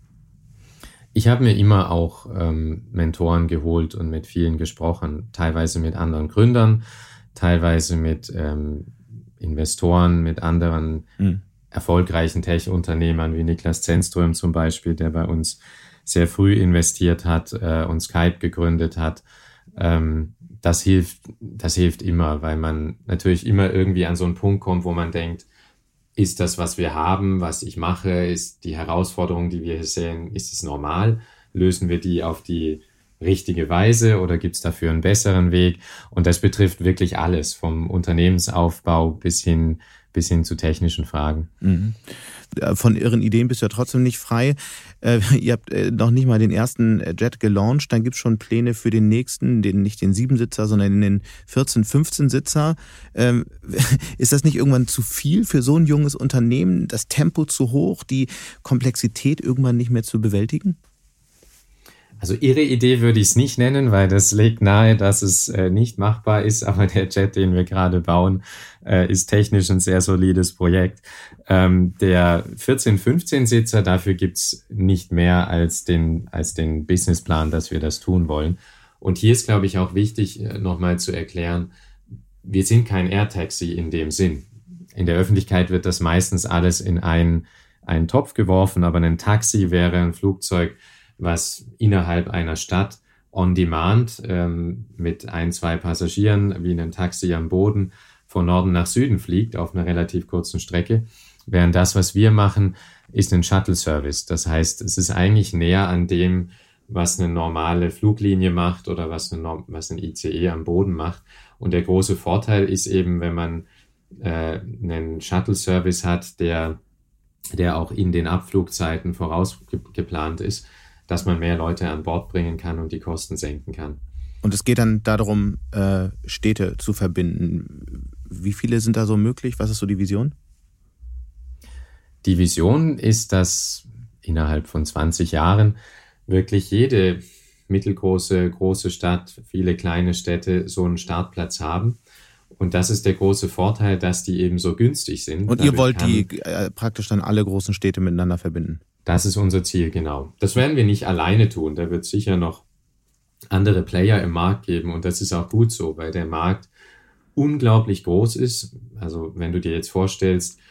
[SPEAKER 1] Ich habe mir immer auch Mentoren geholt und mit vielen gesprochen, teilweise mit anderen Gründern, teilweise mit Investoren, mit anderen erfolgreichen Tech-Unternehmern wie Niklas Zennström zum Beispiel, der bei uns sehr früh investiert hat und Skype gegründet hat. Das hilft immer, weil man natürlich immer irgendwie an so einen Punkt kommt, wo man denkt, ist das, was wir haben, was ich mache, ist die Herausforderung, die wir hier sehen, ist es normal? Lösen wir die auf die richtige Weise oder gibt es dafür einen besseren Weg? Und das betrifft wirklich alles, vom Unternehmensaufbau bis hin zu technischen Fragen.
[SPEAKER 2] Von irren Ideen bist du ja trotzdem nicht frei. Ihr habt noch nicht mal den ersten Jet gelauncht, dann gibt es schon Pläne für den nächsten, nicht den 7-Sitzer, sondern den 14-, 15-Sitzer. Ist das nicht irgendwann zu viel für so ein junges Unternehmen, das Tempo zu hoch, die Komplexität irgendwann nicht mehr zu bewältigen?
[SPEAKER 1] Also Ihre Idee würde ich es nicht nennen, weil das legt nahe, dass es nicht machbar ist. Aber der Jet, den wir gerade bauen, ist technisch ein sehr solides Projekt. Der 14-, 15-Sitzer, dafür gibt's nicht mehr als den Businessplan, dass wir das tun wollen. Und hier ist, glaube ich, auch wichtig, nochmal zu erklären, wir sind kein Air-Taxi in dem Sinn. In der Öffentlichkeit wird das meistens alles in einen Topf geworfen, aber ein Taxi wäre ein Flugzeug, was innerhalb einer Stadt on demand mit 1, 2 Passagieren wie einem Taxi am Boden von Norden nach Süden fliegt auf einer relativ kurzen Strecke. Während das, was wir machen, ist ein Shuttle-Service. Das heißt, es ist eigentlich näher an dem, was eine normale Fluglinie macht oder was ein ICE am Boden macht. Und der große Vorteil ist eben, wenn man einen Shuttle-Service hat, der auch in den Abflugzeiten vorausgeplant ist, dass man mehr Leute an Bord bringen kann und die Kosten senken kann.
[SPEAKER 2] Und es geht dann darum, Städte zu verbinden. Wie viele sind da so möglich? Was ist so die Vision?
[SPEAKER 1] Die Vision ist, dass innerhalb von 20 Jahren wirklich jede mittelgroße, große Stadt, viele kleine Städte so einen Startplatz haben. Und das ist der große Vorteil, dass die eben so günstig sind.
[SPEAKER 2] Und ihr wollt die praktisch dann alle großen Städte miteinander verbinden?
[SPEAKER 1] Das ist unser Ziel, genau. Das werden wir nicht alleine tun. Da wird es sicher noch andere Player im Markt geben. Und das ist auch gut so, weil der Markt unglaublich groß ist. Also wenn du dir jetzt vorstellst,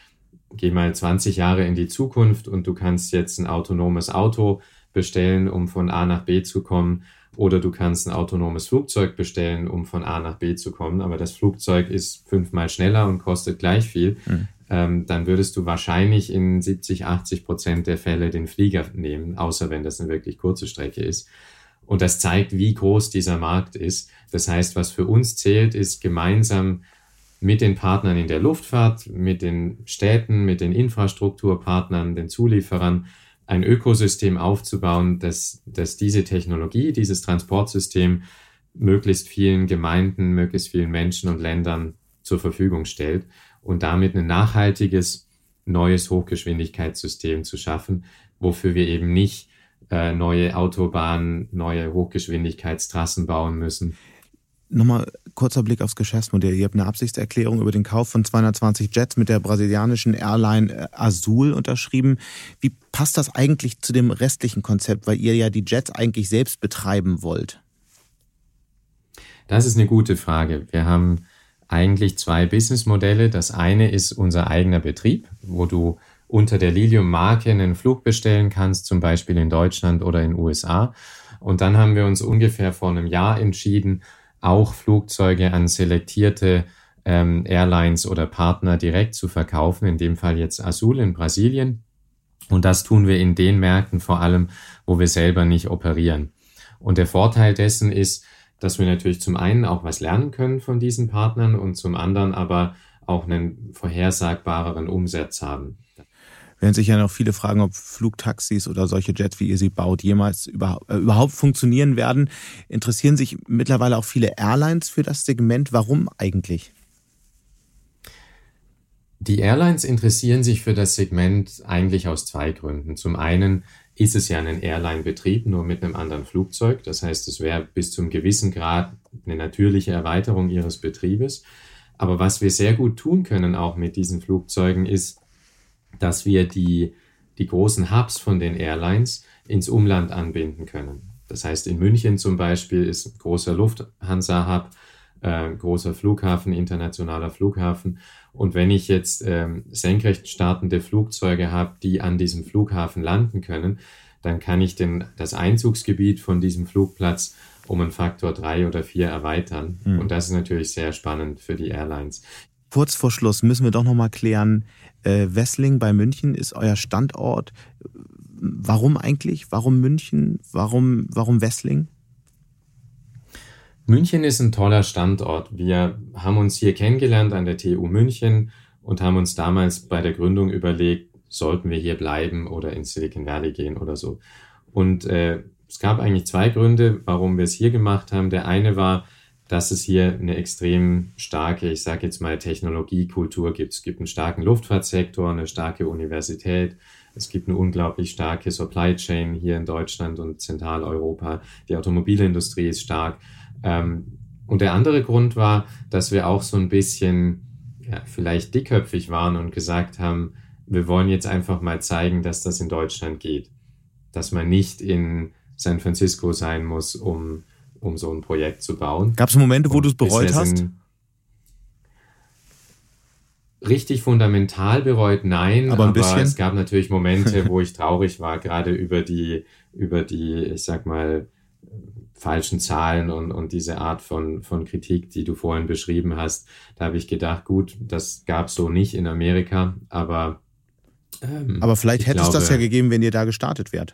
[SPEAKER 1] geh mal 20 Jahre in die Zukunft und du kannst jetzt ein autonomes Auto bestellen, um von A nach B zu kommen, oder du kannst ein autonomes Flugzeug bestellen, um von A nach B zu kommen, aber das Flugzeug ist 5-mal schneller und kostet gleich viel, dann würdest du wahrscheinlich in 70-80% der Fälle den Flieger nehmen, außer wenn das eine wirklich kurze Strecke ist. Und das zeigt, wie groß dieser Markt ist. Das heißt, was für uns zählt, ist gemeinsam mit den Partnern in der Luftfahrt, mit den Städten, mit den Infrastrukturpartnern, den Zulieferern, ein Ökosystem aufzubauen, dass diese Technologie, dieses Transportsystem möglichst vielen Gemeinden, möglichst vielen Menschen und Ländern zur Verfügung stellt und damit ein nachhaltiges, neues Hochgeschwindigkeitssystem zu schaffen, wofür wir eben nicht neue Autobahnen, neue Hochgeschwindigkeitstrassen bauen müssen.
[SPEAKER 2] Nochmal kurzer Blick aufs Geschäftsmodell. Ihr habt eine Absichtserklärung über den Kauf von 220 Jets mit der brasilianischen Airline Azul unterschrieben. Wie passt das eigentlich zu dem restlichen Konzept, weil ihr ja die Jets eigentlich selbst betreiben wollt?
[SPEAKER 1] Das ist eine gute Frage. Wir haben eigentlich 2 Businessmodelle. Das eine ist unser eigener Betrieb, wo du unter der Lilium-Marke einen Flug bestellen kannst, zum Beispiel in Deutschland oder in den USA. Und dann haben wir uns ungefähr vor einem Jahr entschieden, auch Flugzeuge an selektierte Airlines oder Partner direkt zu verkaufen, in dem Fall jetzt Azul in Brasilien. Und das tun wir in den Märkten vor allem, wo wir selber nicht operieren. Und der Vorteil dessen ist, dass wir natürlich zum einen auch was lernen können von diesen Partnern und zum anderen aber auch einen vorhersagbareren Umsatz haben.
[SPEAKER 2] Werden sich ja noch viele fragen, ob Flugtaxis oder solche Jets, wie ihr sie baut, jemals überhaupt funktionieren werden. Interessieren sich mittlerweile auch viele Airlines für das Segment. Warum eigentlich?
[SPEAKER 1] Die Airlines interessieren sich für das Segment eigentlich aus 2 Gründen. Zum einen ist es ja ein Airline-Betrieb, nur mit einem anderen Flugzeug. Das heißt, es wäre bis zum gewissen Grad eine natürliche Erweiterung ihres Betriebes. Aber was wir sehr gut tun können auch mit diesen Flugzeugen ist, dass wir die großen Hubs von den Airlines ins Umland anbinden können. Das heißt, in München zum Beispiel ist ein großer Lufthansa-Hub, großer Flughafen, internationaler Flughafen. Und wenn ich jetzt senkrecht startende Flugzeuge habe, die an diesem Flughafen landen können, dann kann ich das Einzugsgebiet von diesem Flugplatz um einen Faktor 3 oder 4 erweitern. Und das ist natürlich sehr spannend für die Airlines.
[SPEAKER 2] Kurz vor Schluss müssen wir doch nochmal klären, Wesseling bei München ist euer Standort. Warum eigentlich? Warum München? Warum Wesseling?
[SPEAKER 1] München ist ein toller Standort. Wir haben uns hier kennengelernt an der TU München und haben uns damals bei der Gründung überlegt, sollten wir hier bleiben oder in Silicon Valley gehen oder so. Und es gab eigentlich 2 Gründe, warum wir es hier gemacht haben. Der eine war, dass es hier eine extrem starke, ich sage jetzt mal, Technologiekultur gibt. Es gibt einen starken Luftfahrtsektor, eine starke Universität. Es gibt eine unglaublich starke Supply Chain hier in Deutschland und Zentraleuropa. Die Automobilindustrie ist stark. Und der andere Grund war, dass wir auch so ein bisschen vielleicht dickköpfig waren und gesagt haben, wir wollen jetzt einfach mal zeigen, dass das in Deutschland geht. Dass man nicht in San Francisco sein muss, um so ein Projekt zu bauen.
[SPEAKER 2] Gab es Momente, wo du es bereut hast?
[SPEAKER 1] Richtig fundamental bereut, nein.
[SPEAKER 2] Aber
[SPEAKER 1] es gab natürlich Momente, wo ich traurig war, gerade über die, ich sag mal, falschen Zahlen und diese Art von Kritik, die du vorhin beschrieben hast. Da habe ich gedacht, gut, das gab es so nicht in Amerika, aber
[SPEAKER 2] vielleicht hätte es das ja gegeben, wenn ihr da gestartet wärt.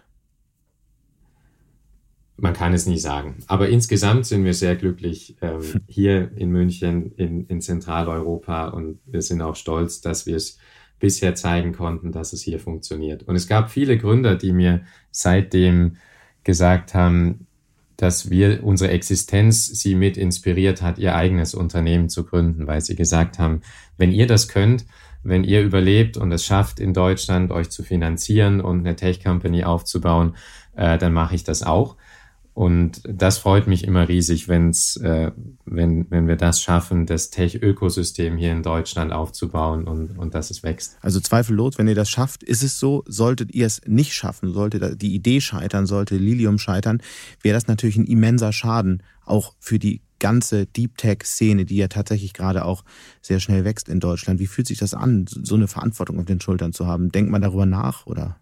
[SPEAKER 1] Man kann es nie sagen. Aber insgesamt sind wir sehr glücklich hier in München, in Zentraleuropa, und wir sind auch stolz, dass wir es bisher zeigen konnten, dass es hier funktioniert. Und es gab viele Gründer, die mir seitdem gesagt haben, dass unsere Existenz sie mit inspiriert hat, ihr eigenes Unternehmen zu gründen, weil sie gesagt haben, wenn ihr das könnt, wenn ihr überlebt und es schafft, in Deutschland euch zu finanzieren und eine Tech-Company aufzubauen, dann mache ich das auch. Und das freut mich immer riesig, wenn wir das schaffen, das Tech-Ökosystem hier in Deutschland aufzubauen und dass es wächst.
[SPEAKER 2] Also zweifellos, wenn ihr das schafft, ist es so, solltet ihr es nicht schaffen, sollte die Idee scheitern, sollte Lilium scheitern, wäre das natürlich ein immenser Schaden, auch für die ganze Deep Tech-Szene, die ja tatsächlich gerade auch sehr schnell wächst in Deutschland. Wie fühlt sich das an, so eine Verantwortung auf den Schultern zu haben? Denkt man darüber nach, oder?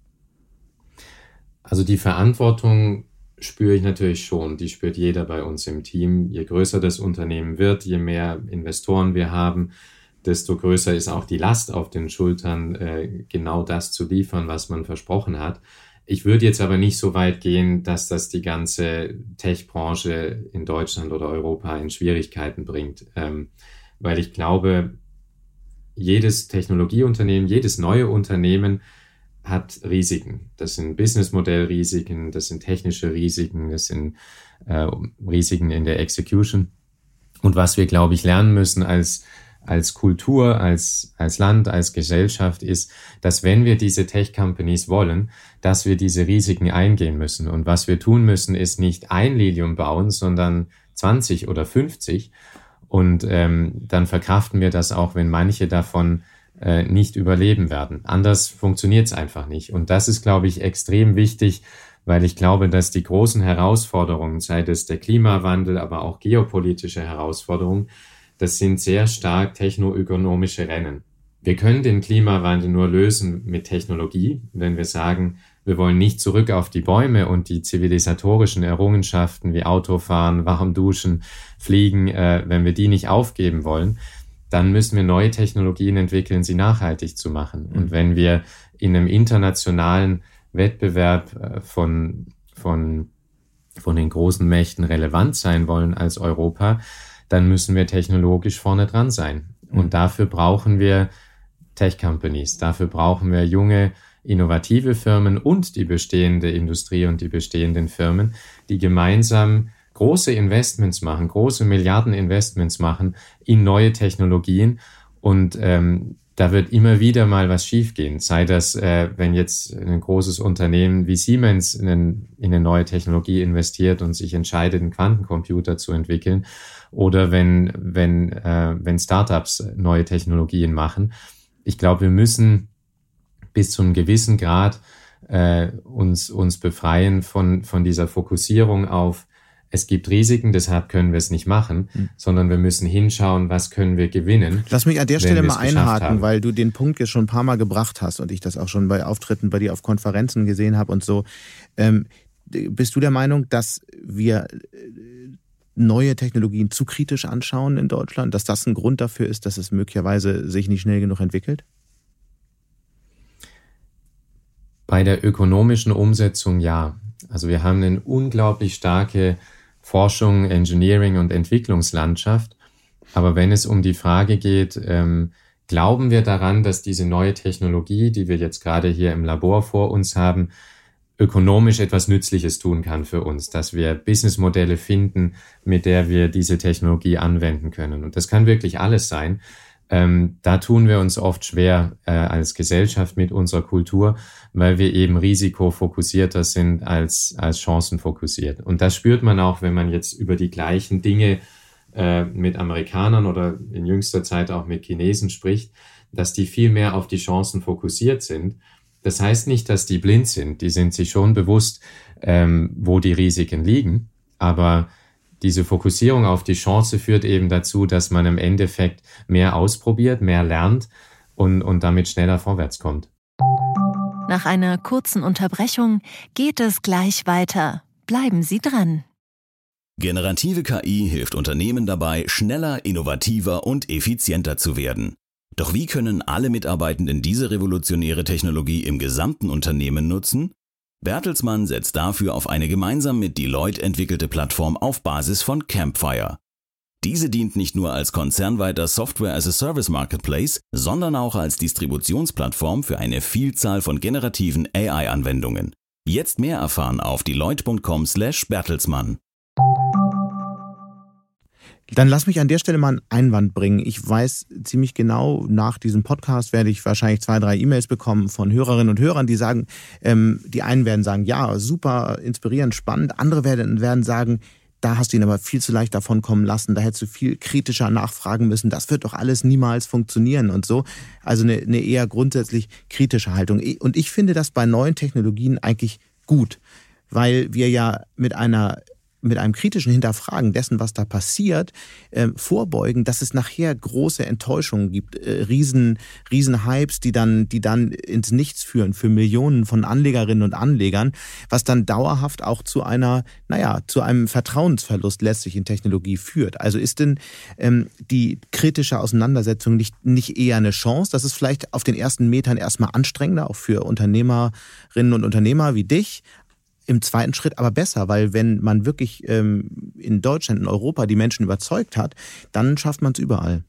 [SPEAKER 1] Also die Verantwortung spüre ich natürlich schon. Die spürt jeder bei uns im Team. Je größer das Unternehmen wird, je mehr Investoren wir haben, desto größer ist auch die Last auf den Schultern, genau das zu liefern, was man versprochen hat. Ich würde jetzt aber nicht so weit gehen, dass das die ganze Tech-Branche in Deutschland oder Europa in Schwierigkeiten bringt, weil ich glaube, jedes Technologieunternehmen, jedes neue Unternehmen hat Risiken. Das sind Businessmodellrisiken, das sind technische Risiken, das sind Risiken in der Execution. Und was wir, glaube ich, lernen müssen als Kultur, als Land, als Gesellschaft ist, dass wenn wir diese Tech-Companies wollen, dass wir diese Risiken eingehen müssen. Und was wir tun müssen, ist nicht ein Lilium bauen, sondern 20 oder 50. Und dann verkraften wir das auch, wenn manche davon nicht überleben werden. Anders funktioniert es einfach nicht. Und das ist, glaube ich, extrem wichtig, weil ich glaube, dass die großen Herausforderungen, sei es der Klimawandel, aber auch geopolitische Herausforderungen, das sind sehr stark technoökonomische Rennen. Wir können den Klimawandel nur lösen mit Technologie, wenn wir sagen, wir wollen nicht zurück auf die Bäume und die zivilisatorischen Errungenschaften wie Autofahren, warm duschen, fliegen, wenn wir die nicht aufgeben wollen, dann müssen wir neue Technologien entwickeln, sie nachhaltig zu machen. Und wenn wir in einem internationalen Wettbewerb von den großen Mächten relevant sein wollen als Europa, dann müssen wir technologisch vorne dran sein. Und dafür brauchen wir Tech-Companies, dafür brauchen wir junge, innovative Firmen und die bestehende Industrie und die bestehenden Firmen, die gemeinsam große Investments machen, große Milliardeninvestments machen in neue Technologien. Und da wird immer wieder mal was schiefgehen. Sei das, wenn jetzt ein großes Unternehmen wie Siemens in eine neue Technologie investiert und sich entscheidet, einen Quantencomputer zu entwickeln, oder wenn Startups neue Technologien machen. Ich glaube, wir müssen bis zu einem gewissen Grad uns befreien von dieser Fokussierung auf, es gibt Risiken, deshalb können wir es nicht machen, sondern wir müssen hinschauen, was können wir gewinnen.
[SPEAKER 2] Lass mich an der Stelle mal einhaken, weil du den Punkt jetzt schon ein paar Mal gebracht hast und ich das auch schon bei Auftritten bei dir auf Konferenzen gesehen habe und so. Bist du der Meinung, dass wir neue Technologien zu kritisch anschauen in Deutschland, dass das ein Grund dafür ist, dass es möglicherweise sich nicht schnell genug entwickelt?
[SPEAKER 1] Bei der ökonomischen Umsetzung ja. Also wir haben eine unglaublich starke Forschung, Engineering und Entwicklungslandschaft. Aber wenn es um die Frage geht, glauben wir daran, dass diese neue Technologie, die wir jetzt gerade hier im Labor vor uns haben, ökonomisch etwas Nützliches tun kann für uns, dass wir Businessmodelle finden, mit der wir diese Technologie anwenden können. Und das kann wirklich alles sein. Da tun wir uns oft schwer als Gesellschaft mit unserer Kultur, weil wir eben risikofokussierter sind als chancenfokussiert. Und das spürt man auch, wenn man jetzt über die gleichen Dinge mit Amerikanern oder in jüngster Zeit auch mit Chinesen spricht, dass die viel mehr auf die Chancen fokussiert sind. Das heißt nicht, dass die blind sind. Die sind sich schon bewusst, wo die Risiken liegen. Aber diese Fokussierung auf die Chance führt eben dazu, dass man im Endeffekt mehr ausprobiert, mehr lernt und damit schneller vorwärts kommt.
[SPEAKER 3] Nach einer kurzen Unterbrechung geht es gleich weiter. Bleiben Sie dran.
[SPEAKER 5] Generative KI hilft Unternehmen dabei, schneller, innovativer und effizienter zu werden. Doch wie können alle Mitarbeitenden diese revolutionäre Technologie im gesamten Unternehmen nutzen? Bertelsmann setzt dafür auf eine gemeinsam mit Deloitte entwickelte Plattform auf Basis von Campfire. Diese dient nicht nur als konzernweiter Software-as-a-Service-Marketplace, sondern auch als Distributionsplattform für eine Vielzahl von generativen AI-Anwendungen. Jetzt mehr erfahren auf deloitte.com/Bertelsmann.
[SPEAKER 2] Dann lass mich an der Stelle mal einen Einwand bringen. Ich weiß ziemlich genau, nach diesem Podcast werde ich wahrscheinlich 2-3 E-Mails bekommen von Hörerinnen und Hörern, die sagen, die einen werden sagen, ja, super, inspirierend, spannend. Andere werden sagen, da hast du ihn aber viel zu leicht davon kommen lassen, da hättest du viel kritischer nachfragen müssen, das wird doch alles niemals funktionieren und so. Also eine eher grundsätzlich kritische Haltung. Und ich finde das bei neuen Technologien eigentlich gut, weil wir ja mit einer mit einem kritischen Hinterfragen dessen, was da passiert, vorbeugen, dass es nachher große Enttäuschungen gibt, Riesenhypes, die dann ins Nichts führen für Millionen von Anlegerinnen und Anlegern, was dann dauerhaft auch zu einem Vertrauensverlust letztlich in Technologie führt. Also ist denn die kritische Auseinandersetzung nicht eher eine Chance, dass es vielleicht auf den ersten Metern erstmal anstrengender, auch für Unternehmerinnen und Unternehmer wie dich, im zweiten Schritt aber besser, weil wenn man wirklich in Deutschland, in Europa die Menschen überzeugt hat, dann schafft man es überall.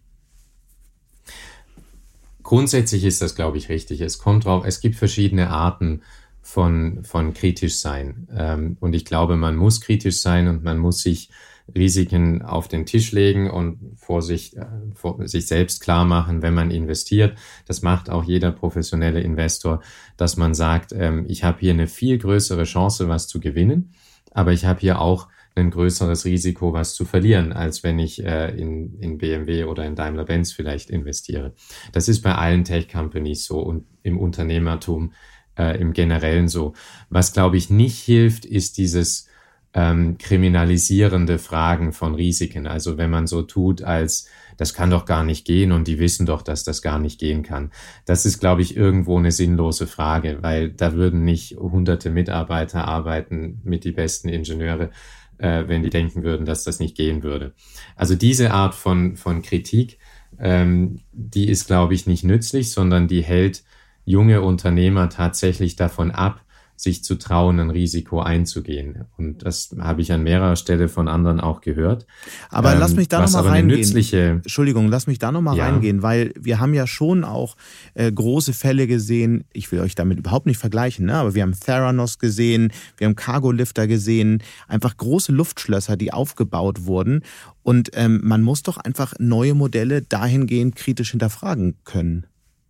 [SPEAKER 1] Grundsätzlich ist das, glaube ich, richtig. Es kommt drauf, es gibt verschiedene Arten von kritisch sein. Und ich glaube, man muss kritisch sein und man muss sich Risiken auf den Tisch legen und vor sich selbst klar machen, wenn man investiert. Das macht auch jeder professionelle Investor, dass man sagt, ich habe hier eine viel größere Chance, was zu gewinnen, aber ich habe hier auch ein größeres Risiko, was zu verlieren, als wenn ich in BMW oder in Daimler-Benz vielleicht investiere. Das ist bei allen Tech-Companies so und im Unternehmertum im Generellen so. Was, glaube ich, nicht hilft, ist dieses kriminalisierende Fragen von Risiken. Also wenn man so tut, als das kann doch gar nicht gehen und die wissen doch, dass das gar nicht gehen kann. Das ist, glaube ich, irgendwo eine sinnlose Frage, weil da würden nicht hunderte Mitarbeiter arbeiten mit die besten Ingenieure, wenn die denken würden, dass das nicht gehen würde. Also diese Art von Kritik, die ist, glaube ich, nicht nützlich, sondern die hält junge Unternehmer tatsächlich davon ab, sich zu trauen, ein Risiko einzugehen. Und das habe ich an mehrerer Stelle von anderen auch gehört.
[SPEAKER 2] Aber lass mich da nochmal
[SPEAKER 1] reingehen.
[SPEAKER 2] Entschuldigung, lass mich da nochmal reingehen, weil wir haben ja schon auch große Fälle gesehen. Ich will euch damit überhaupt nicht vergleichen, ne? Aber wir haben Theranos gesehen, wir haben Cargolifter gesehen, einfach große Luftschlösser, die aufgebaut wurden. Und man muss doch einfach neue Modelle dahingehend kritisch hinterfragen können.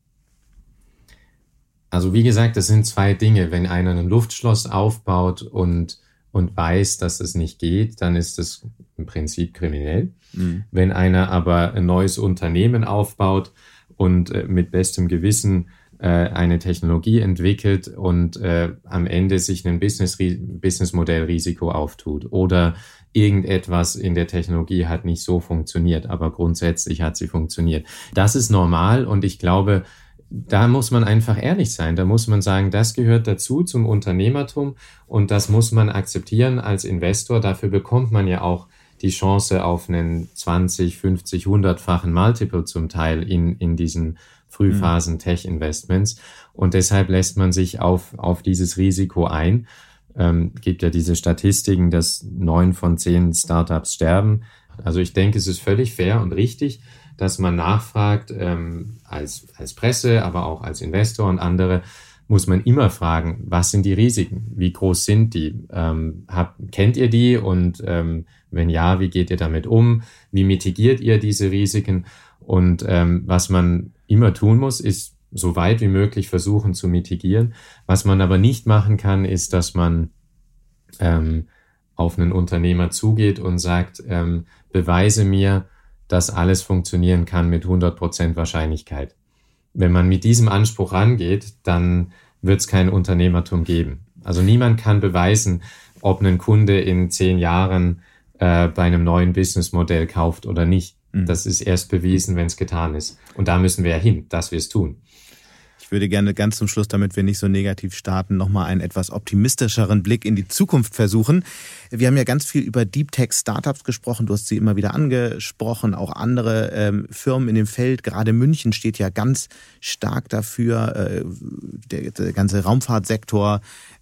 [SPEAKER 1] Also wie gesagt, das sind zwei Dinge. Wenn einer ein Luftschloss aufbaut und weiß, dass es nicht geht, dann ist das im Prinzip kriminell. Mhm. Wenn einer aber ein neues Unternehmen aufbaut und mit bestem Gewissen eine Technologie entwickelt und am Ende sich ein Businessmodellrisiko auftut oder irgendetwas in der Technologie hat nicht so funktioniert, aber grundsätzlich hat sie funktioniert. Das ist normal und ich glaube, da muss man einfach ehrlich sein. Da muss man sagen, das gehört dazu zum Unternehmertum und das muss man akzeptieren als Investor. Dafür bekommt man ja auch die Chance auf einen 20, 50, 100-fachen Multiple zum Teil in diesen Frühphasen Tech-Investments. Und deshalb lässt man sich auf dieses Risiko ein. Gibt ja diese Statistiken, dass 9 von 10 Startups sterben. Also ich denke, es ist völlig fair und richtig, dass man nachfragt, als Presse, aber auch als Investor und andere, muss man immer fragen, was sind die Risiken? Wie groß sind die? Kennt ihr die? Und wenn ja, wie geht ihr damit um? Wie mitigiert ihr diese Risiken? Und was man immer tun muss, ist so weit wie möglich versuchen zu mitigieren. Was man aber nicht machen kann, ist, dass man auf einen Unternehmer zugeht und sagt, beweise mir, dass alles funktionieren kann mit 100% Wahrscheinlichkeit. Wenn man mit diesem Anspruch rangeht, dann wird es kein Unternehmertum geben. Also niemand kann beweisen, ob ein Kunde in 10 Jahren bei einem neuen Businessmodell kauft oder nicht. Das ist erst bewiesen, wenn es getan ist. Und da müssen wir ja hin, dass wir es tun.
[SPEAKER 2] Ich würde gerne ganz zum Schluss, damit wir nicht so negativ starten, nochmal einen etwas optimistischeren Blick in die Zukunft versuchen. Wir haben ja ganz viel über Deep Tech Startups gesprochen. Du hast sie immer wieder angesprochen, auch andere Firmen in dem Feld. Gerade München steht ja ganz stark dafür. Der ganze Raumfahrtsektor,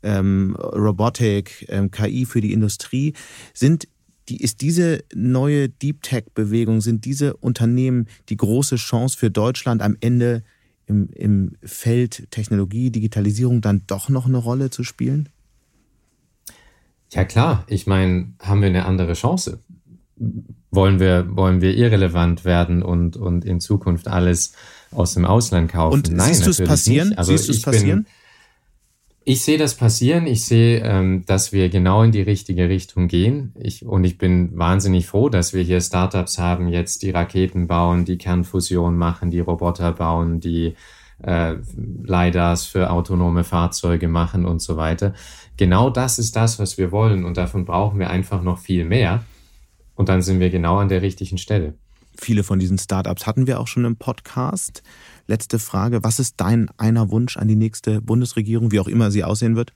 [SPEAKER 2] Robotik, KI für die Industrie. Ist diese neue Deep Tech Bewegung, sind diese Unternehmen die große Chance für Deutschland am Ende im Feld Technologie, Digitalisierung dann doch noch eine Rolle zu spielen?
[SPEAKER 1] Ja klar, ich meine, haben wir eine andere Chance? Wollen wir irrelevant werden und in Zukunft alles aus dem Ausland kaufen?
[SPEAKER 2] Und nein, siehst du es passieren?
[SPEAKER 1] Also ich sehe das passieren. Ich sehe, dass wir genau in die richtige Richtung gehen. Ich bin wahnsinnig froh, dass wir hier Startups haben, jetzt die Raketen bauen, die Kernfusion machen, die Roboter bauen, die LiDARs für autonome Fahrzeuge machen und so weiter. Genau das ist das, was wir wollen und davon brauchen wir einfach noch viel mehr und dann sind wir genau an der richtigen Stelle.
[SPEAKER 2] Viele von diesen Startups hatten wir auch schon im Podcast. Letzte Frage, was ist dein einer Wunsch an die nächste Bundesregierung, wie auch immer sie aussehen wird?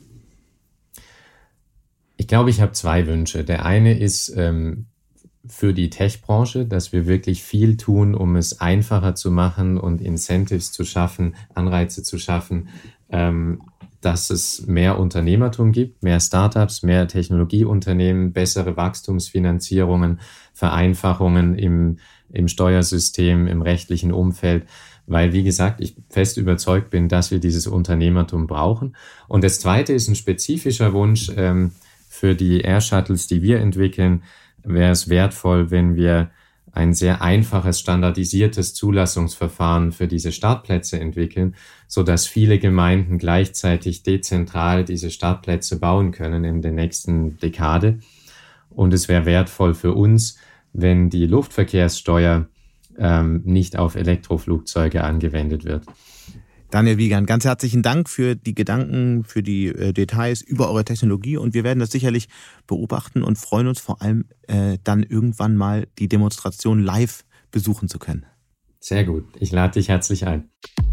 [SPEAKER 1] Ich glaube, ich habe 2 Wünsche. Der eine ist für die Tech-Branche, dass wir wirklich viel tun, um es einfacher zu machen und Incentives zu schaffen, Anreize zu schaffen, dass es mehr Unternehmertum gibt, mehr Startups, mehr Technologieunternehmen, bessere Wachstumsfinanzierungen, Vereinfachungen im Steuersystem, im rechtlichen Umfeld. Weil, wie gesagt, ich fest überzeugt bin, dass wir dieses Unternehmertum brauchen. Und das Zweite ist ein spezifischer Wunsch für die Air Shuttles, die wir entwickeln, wäre es wertvoll, wenn wir ein sehr einfaches, standardisiertes Zulassungsverfahren für diese Startplätze entwickeln, sodass viele Gemeinden gleichzeitig dezentral diese Startplätze bauen können in der nächsten Dekade. Und es wäre wertvoll für uns, wenn die Luftverkehrssteuer nicht auf Elektroflugzeuge angewendet wird.
[SPEAKER 2] Daniel Wiegand, ganz herzlichen Dank für die Gedanken, für die Details über eure Technologie und wir werden das sicherlich beobachten und freuen uns vor allem dann irgendwann mal die Demonstration live besuchen zu können.
[SPEAKER 1] Sehr gut, ich lade dich herzlich ein.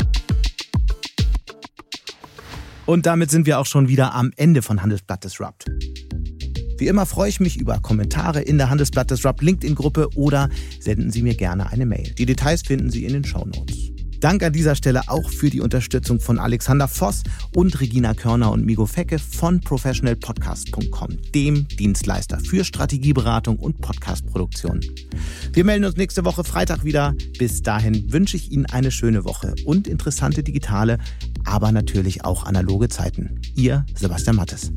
[SPEAKER 2] Und damit sind wir auch schon wieder am Ende von Handelsblatt Disrupt. Wie immer freue ich mich über Kommentare in der Handelsblatt Disrupt LinkedIn-Gruppe oder senden Sie mir gerne eine Mail. Die Details finden Sie in den Shownotes. Dank an dieser Stelle auch für die Unterstützung von Alexander Voss und Regina Körner und Migo Fecke von professionalpodcast.com, dem Dienstleister für Strategieberatung und Podcastproduktion. Wir melden uns nächste Woche Freitag wieder. Bis dahin wünsche ich Ihnen eine schöne Woche und interessante digitale, aber natürlich auch analoge Zeiten. Ihr Sebastian Mattes.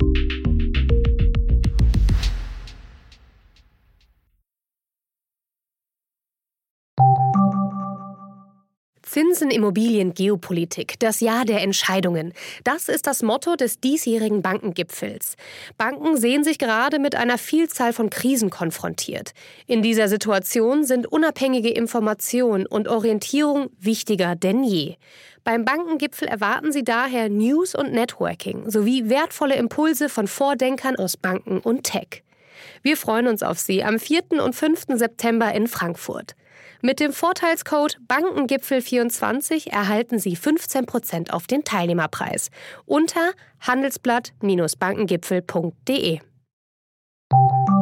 [SPEAKER 6] Zinsen, Immobilien, Geopolitik, das Jahr der Entscheidungen. Das ist das Motto des diesjährigen Bankengipfels. Banken sehen sich gerade mit einer Vielzahl von Krisen konfrontiert. In dieser Situation sind unabhängige Information und Orientierung wichtiger denn je. Beim Bankengipfel erwarten Sie daher News und Networking sowie wertvolle Impulse von Vordenkern aus Banken und Tech. Wir freuen uns auf Sie am 4. und 5. September in Frankfurt. Mit dem Vorteilscode Bankengipfel24 erhalten Sie 15% auf den Teilnehmerpreis unter handelsblatt-bankengipfel.de.